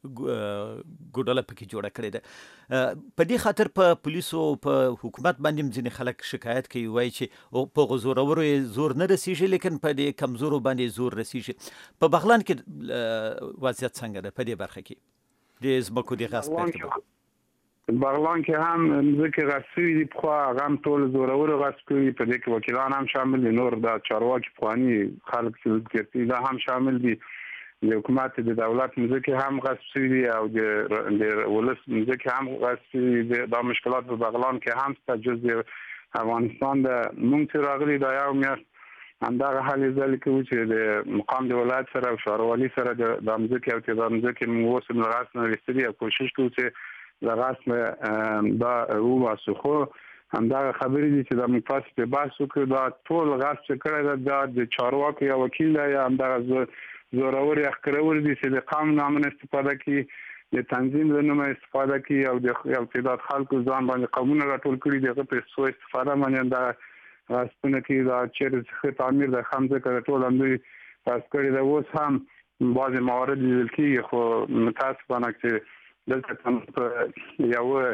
ګوډله پکې جوړه کړې ده. په دې خاطر په پولیسو په حکومت باندې ځینې خلک شکایت کوي، وایي چې په هغو زورورو یې زور نه رسیږي، لیکن په دې کمزورو باندې زور رسیږي. په بغلان کې وضعیت څنګه ده په دې برخه کې د ځمکو د غصب ارتباط؟ بغلان کې هم ځمکې غصب شوي دي، پخوا هغه هم ټول زورورو غصب کوي. په دې کې وکیلان هم شامل دي، نور د چارواکي پخواني خلک چې دا هم شامل دي. د حکومت د دولت ځمکې هم غصب شوي دي او د ولس ځمکې هم غصب شوي دي. دا مشکلات په بغلان کې هم شته. جز د افغانستان د مونږ چې راغلي دا یو میاشت همدغه هلې ځلې کوو چې د مقام د ولایت سره او ښاروالي سره د ځمکې او د ځمکې موږ اوس هم له غصب نه ویستلي او کوشش کوو چې د غصب دا وباسو. خو همدغه خبرې دي چې د موږ تاسو په بحث وکړو، دا ټول غصب چې کړی ده دا د چارواکو یا وکیل دی یا همدغه زورور یا ښکرور دي چې د قانون نامه استفاده کوي، د تنظیم له نومه استفاده کوي او د یو تعداد خلکو ځان باندې قومونه راټول کړي دي، هغه په سو استفاده باندې دا غصبونه کوي. دا چیرې څخه تعمیر د خمزه کړه ټول هم دوی غصب کړي ده. اوس هم بعضې موارد لیدل کېږي، خو متاسفانه چې دلته په یوه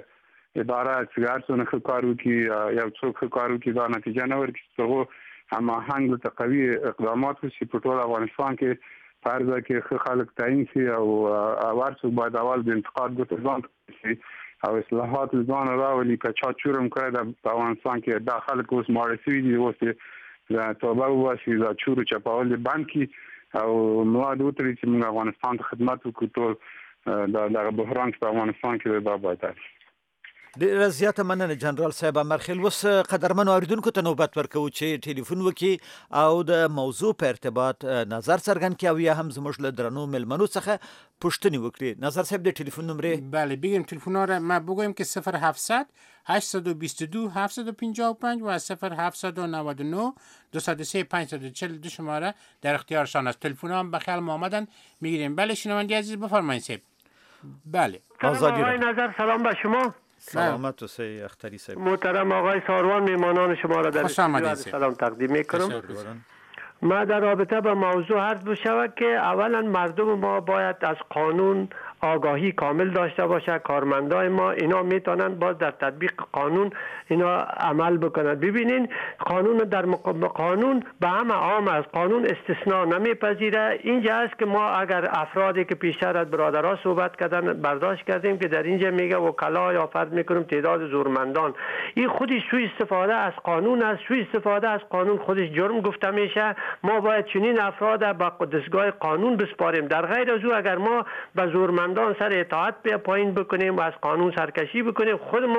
اداره سیگارتون کارو کی یا څوک کارو کی دا نتیجه نه ورکړي څو اما هنګ ته قوي اقدامات وشي په ټول افغانستان کې فرض کې خلک تعین شي او ورڅ باید اول د انتقاد ګټه ځان شي او اصلاحات ځان راولي که چا چورم کړی د افغانستان کې داخله کوس مارسي دي اوس توبه وشي دا چور چپاول بند کی او مواد وتري چې موږ افغانستان ته خدمت وکړو ټول د بحران په افغانستان کې دا باید ډیره زیاته مننه جنرال صاحب امرخیل. اوس قدرمنو اوریدونکو ته نوبت ورکوو چې ټلیفون وکړي او د موضوع په ارتباط نظر څرګند کړي او یا هم زموږ له درنو ملمنو څخه پوښتنې وکړي. نظر صاحب د ټلیفون نمرې بله بگیم تلفن‌ها را ما بگویم که 0700 822 755 و 0799 203 542 شماره در اختیارشان است. تلفن‌ها هم بخیال ما آمدن میگیریم. بله شنونده عزیز بفرمایید صاحب. بله آقای نظر سلام به شما. سلامت و سی اختری صاحب. محترم آقای ساروان میمانان شما را در سلام تقدیم میکنم. ما در رابطه با موضوع عرض بشود که اولا مردم ما باید از قانون آگاهی کامل داشته باشه. کارمندای ما اینا میتونن باز در تطبیق قانون اینا عمل بکنن. ببینین قانون در قانون به همه عام است. قانون استثناء نمیپذیره. اینجا است که ما اگر افرادی که پیشتر از برادرها صحبت کردن برداشت کردیم که در اینجا میگه وکلا یا فرض میکنیم تعداد زورمندان، این خودش سوء استفاده از قانون است. سوء استفاده از قانون خودش جرم گفته میشه. ما باید چنین افراد به دستگاه قانون بسپاریم. در غیر از او اگر ما به زورمندان سر اطاعت پایین بکنیم و از قانون سرکشی بکنیم،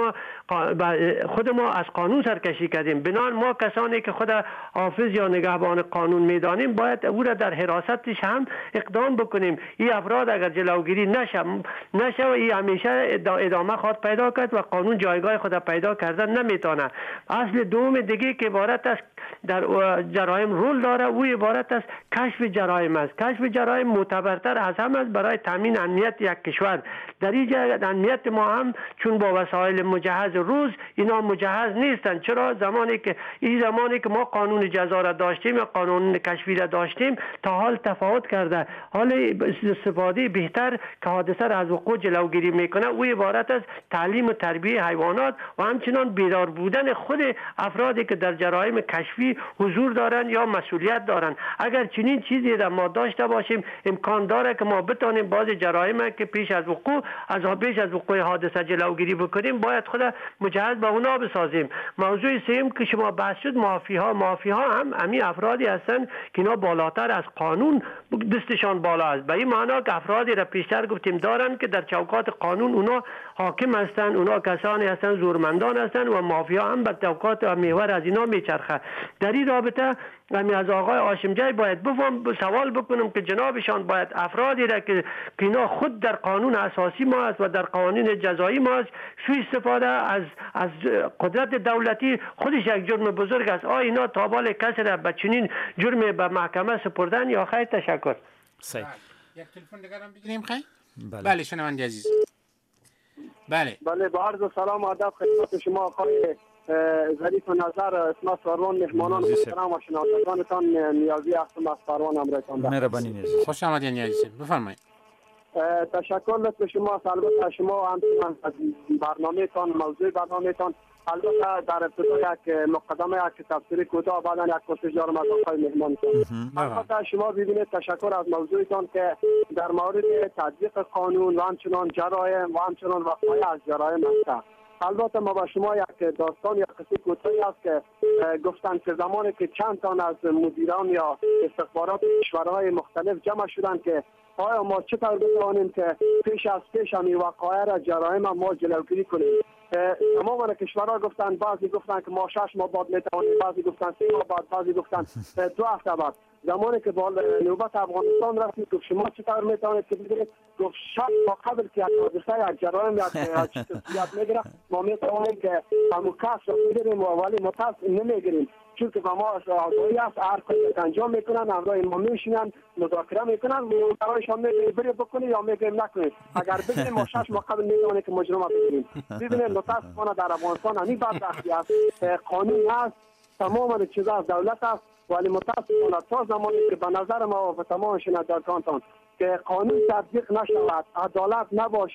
خود ما از قانون سرکشی کردیم. بنابراین ما کسانی که خود حافظ یا نگهبان قانون میدانیم باید او را در حراستش هم اقدام بکنیم. این افراد اگر جلوگیری نشه این همیشه ادامه خواهد پیدا کرد و قانون جایگاه خود پیدا کردن نمیتونه. اصل دوم دیگه که عبارت است در جرایم رول داره او عبارت است کشف جرایم است. کشف جرایم معتبرتر از همه است برای تامین امنیت یک کشور. در اینجا امنیت ما هم چون با وسایل مجهز روز اینا مجهز نیستن. چرا؟ زمانی که ما قانون جزا را داشتیم یا قانون کشفی را داشتیم تا حال تفاوت کرده. حال استفاده بهتر که حادثه را از وقوع جلوگیری میکنه او عبارت است تعلیم و تربیه حیوانات و همچنان بیدار بودن خود افرادی که در جرایم کشفی حضور دارن یا مسئولیت دارن. اگر چنین چیزی را ما داشته باشیم امکان داره که ما بتونیم باز جرایم که پیش از وقوع حادثه جلوگیری بکنیم باید خود مجهز به اونا بسازیم. موضوع سوم که شما بحث شد مافیاها هم همین افرادی هستند که اینا بالاتر از قانون دستشان بالا است. به این معنا که افرادی را پیشتر گفتیم دارن که در چوکات قانون اونا حاکم هستند، اونا کسانی هستند زورمندان هستند و مافیا هم به چوکات و محور از اینا میچرخه. در این رابطه من از آقای هاشمجی باید سوال بکنم که جنابشان باید افرادی را که اینا خود در قانون اساسی ما است و در قوانین جزایی ما است سوء استفاده از قدرت دولتی خودش یک جرم بزرگ است. اینا تابال کسی را به چنین جرم به محکمه سپردن یا خیر؟ تشکر. یک تلفن دیگر هم بگیریم خیر؟ بله شنونده عزیز. بله با عرض سلام و ادب خدمت شما آقای ظریف نظر اسمت ساروان مهمانان محترم و شنوندگانتان نیازی هستم از ساروان امریکان. مهربانی نیازی. خوش آمدید نیازی. بفرمایید. تشکر لطف شما. البته شما همچنان از برنامه‌تان موضوع برنامه‌تان البته در ابتدا یک مقدمه یک تفسیری کوتاه بعدا یک پرسش دارم از آقای مهمانتان. البته شما ببینید تشکر از موضوعتان که در مورد تطبیق قانون و همچنان جرایم و همچنان وقایع از جرایم است. البته ما با شما یک داستان یا قصه کوتاهی است که گفتن که زمانی که چند تن از مدیران یا استخبارات کشورهای مختلف جمع شدن که آیا ما چطور بتوانیم که پیش همین وقایع را جرایم ما جلوگیری کنیم. تمام کشورها گفتن، بعضی گفتن که ما 6 ماه بعد میتوانیم، بعضی گفتن 3 ماه بعد، بعضی گفتن 2 هفته بعد. زمانی که با نوبت افغانستان رسید گفت شما چطور میتوانید که بگیرید؟ گفت 6 ماه قبل که حادثه جرایم یا چیزی میگیره ما میتوانیم که همون کس را بگیریم ولی متاسف نمیگیریم. چون که با ما آزادی است هر کاری انجام میکنن همراه ما میشینن مذاکره میکنن و برایشان میگیم بری بکنی یا میگیم نکنید. اگر بگیم ما 6 ماه قبل میتوانیم که مجرم بگیریم. ببینید متاسفانه در افغانستان همین بدبختی است. قانون هست، تمام چیزا از دولت است ولی متاسفانه تا زمانی که به نظر ما و تمام شنوندگانتان که قانون تطبیق نشود، عدالت نباشد،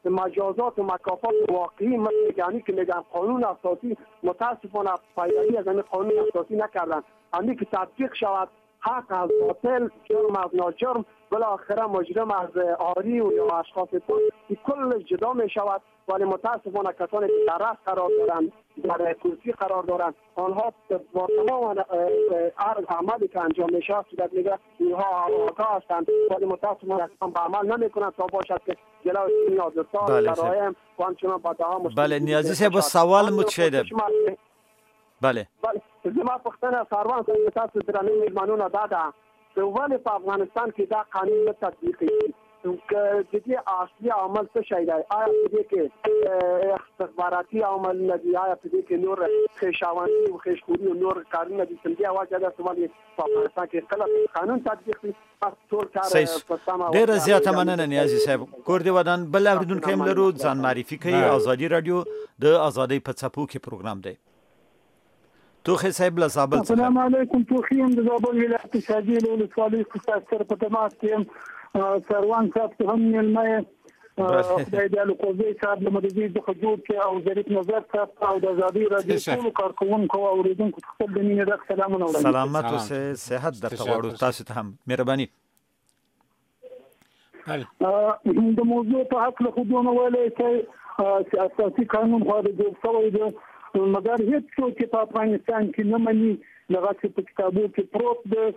مجازات و مکافات واقعی یعنی که میگن قانون اساسی متاسفانه پیروی از این قانون اساسی نکردن، همین که تطبیق شود حق از باطل، جرم از ناجرم، بالاخره مجرم از عاری و یا اشخاص کل جدا می شود. ولی متاسفانه کسانی که در رأس قرار دارند، در کرسی قرار دارند، آنها با تمام عملی که انجام می شود صورت میگیرد اینها آگاه هستند، ولی متاسفانه به عمل نمی کنند تا باشد که جلوی این آزادسازی جرایم و همچنان بدها بله نیازی صاحب سوال متشیده. بله زما پختنه سروان که تاسو درنه میزمانونه داده که ولی په افغانستان کې دا قانون نه تطبیقي که د دې اصلي عمل څه شی دی؟ آیا په دې کې استخباراتي عمل نه دی؟ آیا په دې کې نور خیشاوندي او خیشخوري او نور کارونه دي؟ څنګه واجه ده سوال په افغانستان کې کله قانون تطبیق شي ټول کار ډېره زیاته مننه نیازي صاحب. کور دې ودان بل اوریدونکو هم لرو ځان معرفي کوي. ازادي رادیو د ازادۍ په څپو کې پروګرام دی. توخی صاحب له زابل څخه. السلام علیکم. توخی هم د زابل ولایت شاجي له ولسوالۍ څخه سره په تماس کې سروان صاحب ته هم ملمه خدای دې له کوزي صاحب له مدیزي د خجور کې او ظریف نظر صاحب او د ازادي رادیو ټول کارکونکو او اوریدونکو خپل د مینې د سلامونه وړاندې. سلامت اوسه صحت درته غواړو. تاسو ته هم مهرباني. د موضوع په حق له خودونه ویلای چې اساسي قانون خو د جوړ شوی دی مګر هیڅ څوک په افغانستان کې نه مني لږه چې په کتابو کې پروت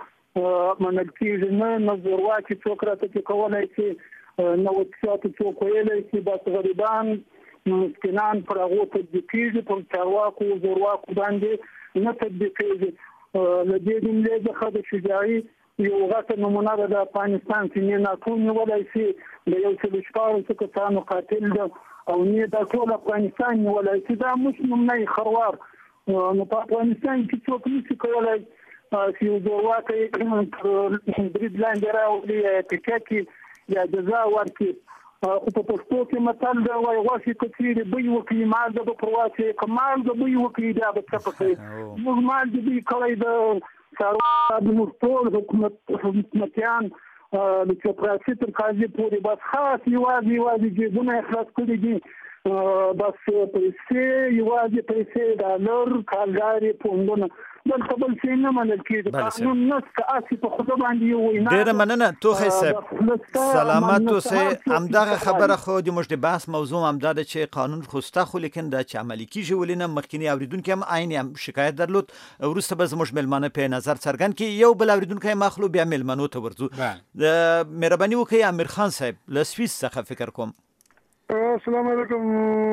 دی منل کېږي نه زورواکي څوک راته کې کولای شي نه وڅاتو څوک ویلی شي بس غریبان مسکینان پر هغو تطبیق کېږي پر چارواکو زورواکو باندې نه تطبیق کېږي. له دې جملې څخه د شجاعي یو غټه نمونه ده د افغانستان چې نه ناټو نیولی شي د یو څلو شپاړسو کسانو قاتل ده او نه د ټول افغانستان نیولی شي دا موږ نومنی خروار نو په افغانستان کې څوک نشي کولی چې یو زورواکی تر برید لاندې راولي ټیکه کړي یا جزا ورکړي. خو په پښتو کې متل دی وایي غوښې که چېرې بوی وکړي مالګه به پر واچوي که مالګه بوی وکړي بیا به څه کوي. موږ مالګې بوی کړی د څاروي زموږ ټول حکومتیان د چپړاسي تر قاضي پورې بس خاص یوازې جیبونه یې خلاص کړي دي بس پیسې یوازې پیسې ډالر کارګاري پوندونه دلته بل څه نه منل کېږي. قانون نشته هسې په خوله باندې یو وینا. ډېره مننه توخی صاحب سلامت اوسئ. همدغه خبره خو د موږ د بحث موضوع همدا ده چې قانون خو شته خو لیکن دا چې عملي کېږي ولې نه. مخکیني اورېدونکي هم عین هم شکایت درلود وروسته به زموږ مېلمانه په نظر څرګند کړي. یو بل اورېدونکی هم اخلو بیا مېلمنو ته ورځو. مهرباني وکړئ امیر خان صاحب له سویس څخه فکر کوم. السلام علیکم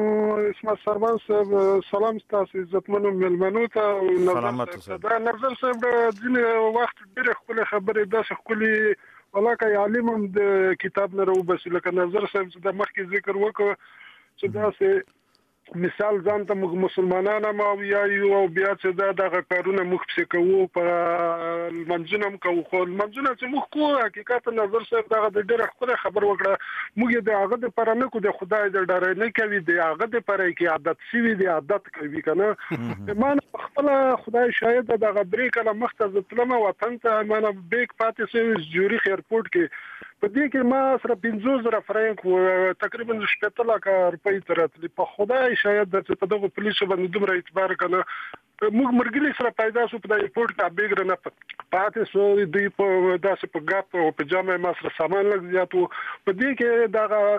اسمت سروان صاحب. سلام ستاسو عزتمنو مېلمنو ته. سلامت اوسئ. دا نظر صاحب ځینې وخت ډېرې ښکلې خبرې داسې ښکلې ولاکه عالم هم د کتاب نه راوباسي لکه نظر صاحب چې د مخکې ذکر وکړو چې داسې مثال ځان ته موږ مسلمانان هم وایو او بیا چې دا دغه کارونه موږ پسې کوو په لمونځونه هم کوو خو لمونځونه چې موږ کوو حقیقتا نظر صاحب دغه د ډېره ښکلې خبر وکړه موږ یې د هغه دپاره نه کوو د خدای د ډاره نه کوي د هغه دپاره یې کې عادت شوي دی عادت کوي که نه. ما نه پخپله خدای شاهد ده دغه درې کاله مخته زه تلمه وطن ته ما نه بیک پاتې شوی جوریخ ایرپورټ کې په دې کې ما سره 50,000 فرانک تقریبا 80 لکه روپۍ ته راتلي. په خدای شاید ده چې په دغو پولیسو باندې دومره اعتبار که نه موږ ملګري سره پیدا شو په د ایرپورټ کې بیګ رانه پاتې شو دوی په داسې په ګپ او په جامه ما سره سامان لږ زیات و. په دې کې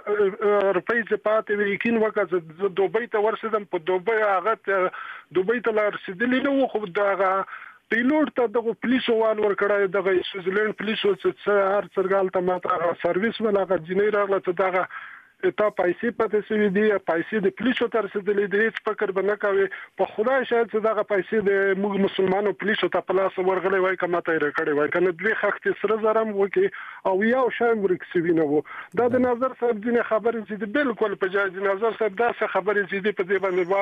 دغه روپۍ چې پاتې وي یقین وکړه چې زه دوبۍ ته ورسېدم په دوبۍ هغه دوبۍ ته لا رسېدلي نه وو خو دغه پیلوټ ته دغه پولیسو وال ورکړی دغه سویزرلینډ پولیسو چې هر څرګال ته ماته سرویس ولا هغه جنۍ راغله چې دغه تا پیسې پاتې شوي دي پیسې د پولیسو ته رسېدلې دي هېڅ فکر به نه کوې په خدای شاید چې دغه پیسې د موږ مسلمانو پولیسو ته په لاس ورغلی وای که ماته یې راکړی وای که نه 2 خښتې سره زر هم وکړي او یو شی هم ورک شوي نه وو. دا د نظر صاحب ځینې خبرې چې دي بالکل په جای دي. نظر صاحب داسې خبرې چې دي په دې باندې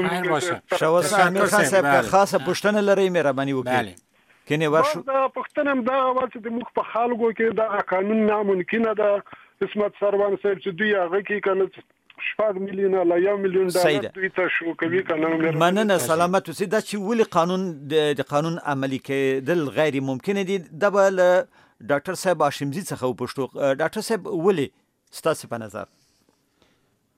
واقعي شاوس امیر خان صاحب خاصه پوښتنه لرئ مهرباني وکړئ. کنه ورشو دا پښتنه هم دا اواز چې موږ په خلکو کې دا قانون ناممکنه ده. اسمت سروان صاحب چې دوی هغه کې کنه 4 میلیونه لا 1 میلیون ډالر دوی ته شو کوي کنه. مننه سلامت اوسئ. دا چې ولې قانون د قانون عملي کېدل غیر ممکن دي دا به ډاکټر صاحب هاشمزي څخه وپوښتو. ډاکټر صاحب ولې ستاسو په نظر؟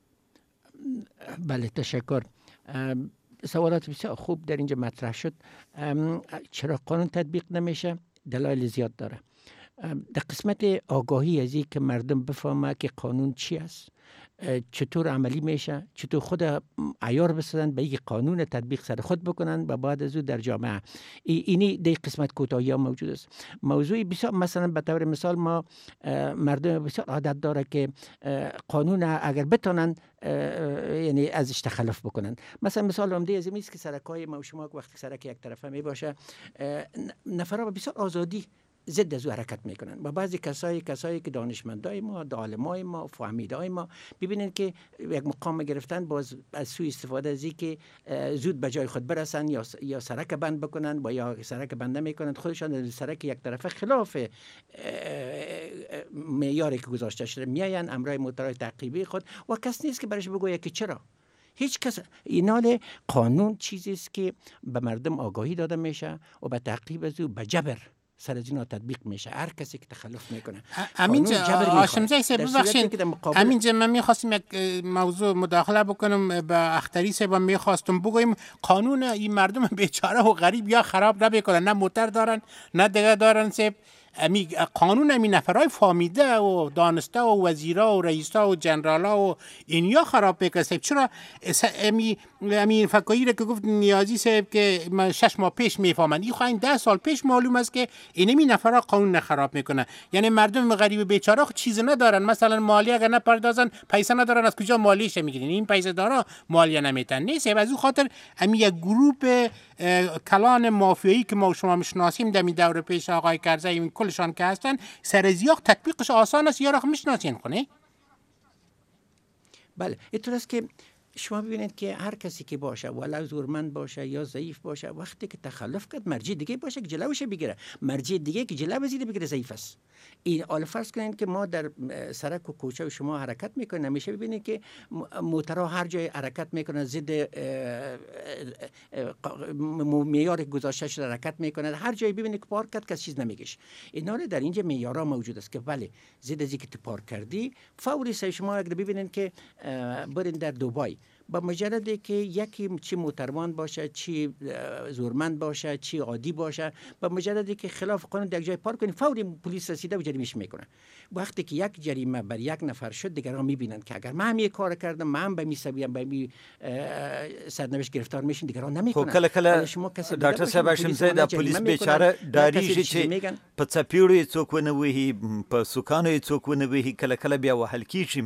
بله تشکر. سوالات بسیار خوب در اینجا مطرح شد. چرا قانون تطبیق نمیشه؟ دلایل زیاد داره. در قسمت آگاهی از این که مردم بفهمه که قانون چی است، چطور عملی میشه، چطور خود عیار بسازن به یک قانون تطبیق سر خود بکنن و بعد از او در جامعه. اینی در قسمت کوتاهی ها موجود است. موضوعی بسیار مثلا به طور مثال ما مردم بسیار عادت داره که قانون اگر بتونن یعنی ازش تخلف بکنن. مثال عمده از این است که سرکای ما و شما وقتی سرک یک طرفه می باشه نفرها بسیار آزادی ضد از او حرکت میکنن و بعضی کسایی که دانشمندای ما، عالمای ما، فهمیدای ما ببینن که یک مقام گرفتن باز از سوی استفاده از این که زود به جای خود برسن یا سرک بند بکنن و یا سرک بند نمیکنن، خودشان سرک یک طرفه خلاف معیاری که گذاشته شده میاین امرای موتورهای تعقیبی خود و کس نیست که برش بگویه که چرا. هیچ کس. اینال قانون چیزی است که به مردم آگاهی داده میشه و به تعقیب از او به جبر سر از اینا تطبیق میشه. هر کسی که تخلف میکنه. همینجا هاشمزی صاحب ببخشید، همینجا من میخواستم یک موضوع مداخله بکنم به اختری صاحب. میخواستم بگویم قانون این مردم بیچاره و غریب یا خراب نمیکنن، نه موتر دارن نه دیگه دارن صاحب. قانون امی نفرای فامیده و دانسته و وزیرا و رئیسا و جنرالا و اینیا خراب میکنه. چرا امی فکایی را که گفت نیازی صاحب که 6 ماه پیش میفهمند، این خواهیم 10 سال پیش معلوم است که اینمی نفرا قانون خراب میکنه. یعنی مردم غریب بیچاره چیز ندارن، مثلا مالیه اگر نپردازن پیسه ندارن، از کجا مالیش میگیرین؟ این پیسه دارا مالیه نمیتن. نیست از اون خاطر امی یک گروه کلان مافیایی که ما شما میشناسیم در دور پیش آقای کرزی کلشان که هستن سر زیاق تطبیقش آسان است، یا رقم میشناسین خونه؟ بله اینطور است که شما ببینید که هر کسی که باشه ولو زورمند باشه یا ضعیف باشه، وقتی که تخلف کرد مرجع دیگه باشه که جلوش بگیره، مرجع دیگه که جلو وزیر بگیره ضعیف است. این حال فرض کنید که ما در سرک و کوچه و شما حرکت میکنید، همیشه ببینید که موترها هر جای حرکت میکنن ضد معیار گذاشته شده حرکت میکنند. هر جای ببینید که پارک کرد کسی چیز نمیگیش. اینا در اینجا معیارها موجود است که بله ضد از اینکه تو پارک کردی فوری شما اگر ببینید که برین در دبی با مجردی که یکی چی موتروان باشه، چی زورمند باشه، چی عادی باشه، با مجردی که خلاف قانون در جای پارک کنی فوری پلیس رسیده و جریمهش میکنه. وقتی که یک جریمه بر یک نفر شد دیگران میبینن که اگر من هم یک کار کردم، من هم به می سویم به می سرنوشت گرفتار میشین، دیگران نمیکنن. خب کله دکتر صاحب هاشمزی د پلیس بیچاره داریږي چې په څپیړو یې څوک ونه وهي، په سوکانو یې څوک ونه وهي، کله بیا وهل کیږي.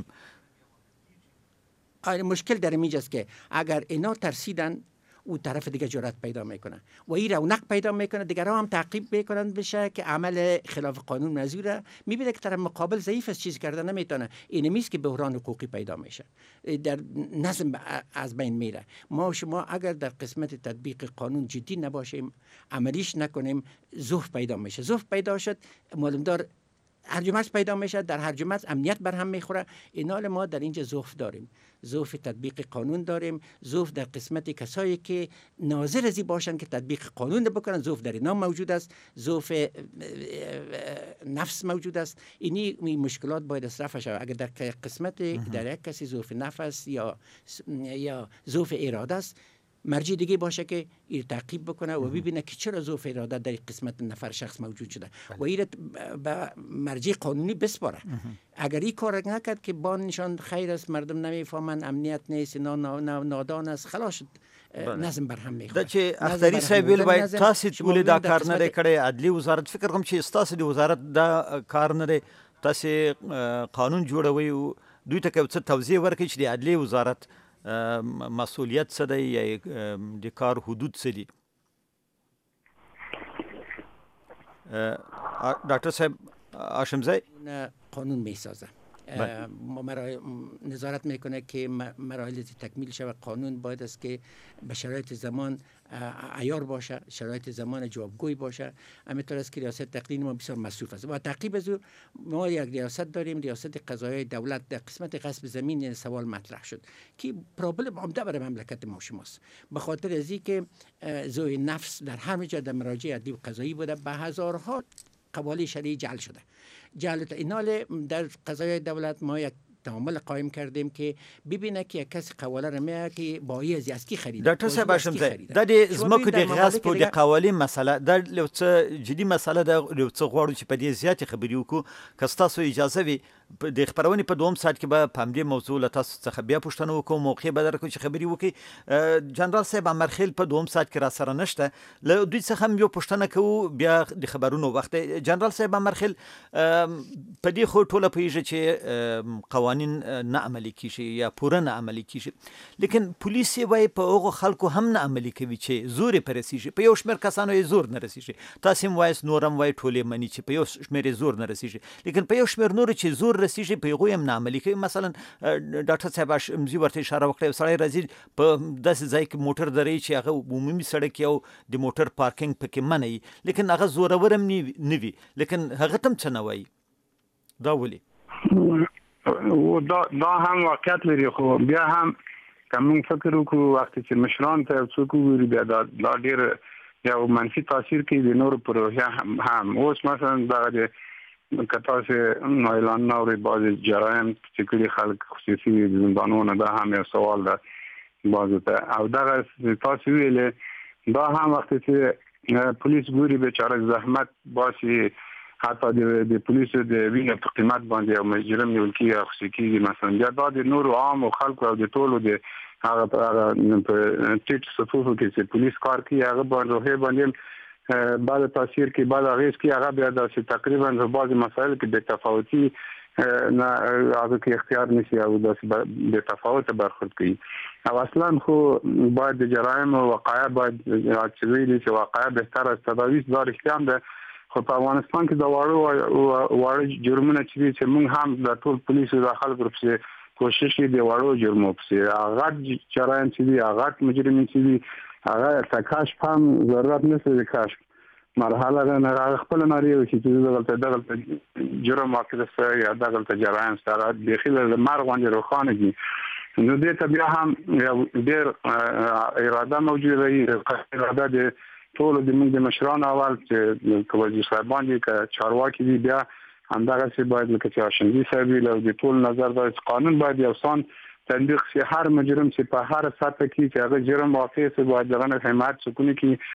مشکل در اینجاست که اگر اینا ترسیدن او طرف دیگه جرأت پیدا میکنه و این رونق پیدا میکنه، دیگران هم تعقیب میکنن بشه که عمل خلاف قانون منظوره، میبینه که طرف مقابل ضعیف است، چیز کرده نمیتونه. این میست که بحران حقوقی پیدا میشه، در نظم از بین میره. ما و شما اگر در قسمت تطبیق قانون جدی نباشیم، عملیش نکنیم، ضعف پیدا میشه. ضعف پیدا شد معلوم دار هرج و مرج پیدا میشه، در هرج و مرج امنیت بر هم میخوره. اینال ما در اینجا ضعف داریم، ضعف تطبیق قانون داریم، ضعف در قسمت کسایی که ناظر ازی باشن که تطبیق قانون بکنن، ضعف در اینا موجود است، ضعف نفس موجود است. اینی مشکلات باید رفع شود. اگر در قسمت در یک کسی ضعف نفس یا ضعف اراده است، مرجع دیگه باشه که این تعقیب بکنه و ببینه که چرا ضعف اراده در قسمت نفر شخص موجود شده و این به مرجع قانونی بسپاره. اگر این کار نکرد که با نشان خیر است، مردم نمیفهمن، امنیت نیست، نادان است، خلاص نظم بر هم میخوره. دا چې اختری صاحب ویل باید تاسو ټول دا کار نه کړی، عدلی وزارت فکر کوم چې تاسو د وزارت دا کار نه تاسو قانون جوړوي او دوی ته څه توضیح ورکړي چې د عدلی وزارت مسئولیت څه دی یا د کار حدود څه دي؟ ډاکټر صاحب هاشمزی قانون میسازه، نظارت میکنه که مراحل تکمیل شود. قانون باید است که به شرایط زمان عیار باشه، شرایط زمان جوابگوی باشه. همینطور است که ریاست تقنینی ما بسیار مصروف است و تعقیب از او ما یک ریاست داریم، ریاست قضایی دولت. در قسمت غصب زمین یعنی سوال مطرح شد که پرابلم عمده برای مملکت ما شماست، به خاطر از اینکه ذوی نفس در همه جا در مراجع عدلی و قضایی بوده، به هزارها قوالی شرعی جعل شده. جعل اینال در قضای دولت ما یک تعامل قائم کردیم که ببینه که کسی قواله را میاره که بایی از کی خرید. دکتر صاحب هاشمزی د زمکو د غصب او د قوالی مسله د لوڅ جدي مسله د لوڅ غواړو چې په دې زیات خبرې وکړو که تاسو اجازه وي د خبرونې په دوم ساعت کې به په همدې موضوع له تاسو څخه بیا پوښتنه وکړو موقع به درکړو چې خبرې وکړي. جنرال صاحب امرخیل په دوم ساعت کې را سره نشته له دوی څخه هم یو پوښتنه کوو بیا د خبرونو وخت. جنرال صاحب امرخیل په دې خو ټوله پوهیږي چې قوانین نه عملي کیږي یا پوره نه عملي کیږي لیکن پولیس وایي په هغو خلکو هم نه عملي کوي چې زور یې پرې رسیږي. په یو شمېر کسانو یې زور نه رسیږي. تاسو هم وایي نور هم وایي ټول یې مني چې په یو شمېر یې زور نه رسیږي لیکن په یو شمېر نور چې زور رسیږي په هغوی هم نه عملي کوي. مثلا ډاکټر صاحب هاشمزي ورته اشاره وکړه یو سړی راځي په داسې ځای کې موټر درې چې هغه عمومي سړک یو د موټر پارکینګ پکې منع وي لیکن هغه زورور هم نه وي لیکن هغه ته هم څه نه وایي. دا ولې دا هم واقعیت لري خو بیا هم کوم فکر وکړو وخت چې مشران ته څوک وګوري بیا دا ډېر یو منفي تاثیر کوي د نور پروژه هم اوس مثلا د کتا سه اعلان نوري بعض جرایم چې کلی خلک خصوصي زندانونه دا هم یو سوال ده بعض ته او دا تاسو ویلې دا هم وخت چې پولیس ګوري بیچاره زحمت باسي حتی د پولیسو د وینې په قیمت باندې او مجرم نیول کیږي خصوصي مثلا بیا د نور عام او خلکو او د ټولو د هغه ټیټ صفوفو کې چې پولیس کار کوي هغه باندې بعد تاثیر کې بعد اغیز کې هغه بیا د تقریبا په بعضی مسایل کې د تفاوتي نه هغه کې اختیار نشي او د تفاوت برخورد کوي او اصلا خو باید د جرایم او وقایع باید چې واقعا بهتر از تداویش دار اختیام ده خو په افغانستان کې د واړو جرمونه چې موږ هم د ټول پولیسو داخل ګروپ سره کوشش کوي د واړو جرمو په هغه جرایم چې دي هغه مجرمین چې دي هغه تکاشف هم ضرورت نشته د کاشف مرحله نه خپل ناري او چې دغه جرم واقع ده یا دغه جرایم سره داخله مرغ باندې روخانه دي نو دې ته بیا هم ډېر اراده موجوده وي اراده د ټول د موږ د مشران اول چې کوجي صاحبان دي که چارواکي دي بیا همدغه څه باید لکه چې هاشمزي صاحب له د ټول نظر د قانون باید یو سان تطبیق شي هر مجرم چې په هر سطح کې چې هغه جرم واقع شي باید دغه حمایت سکونی کې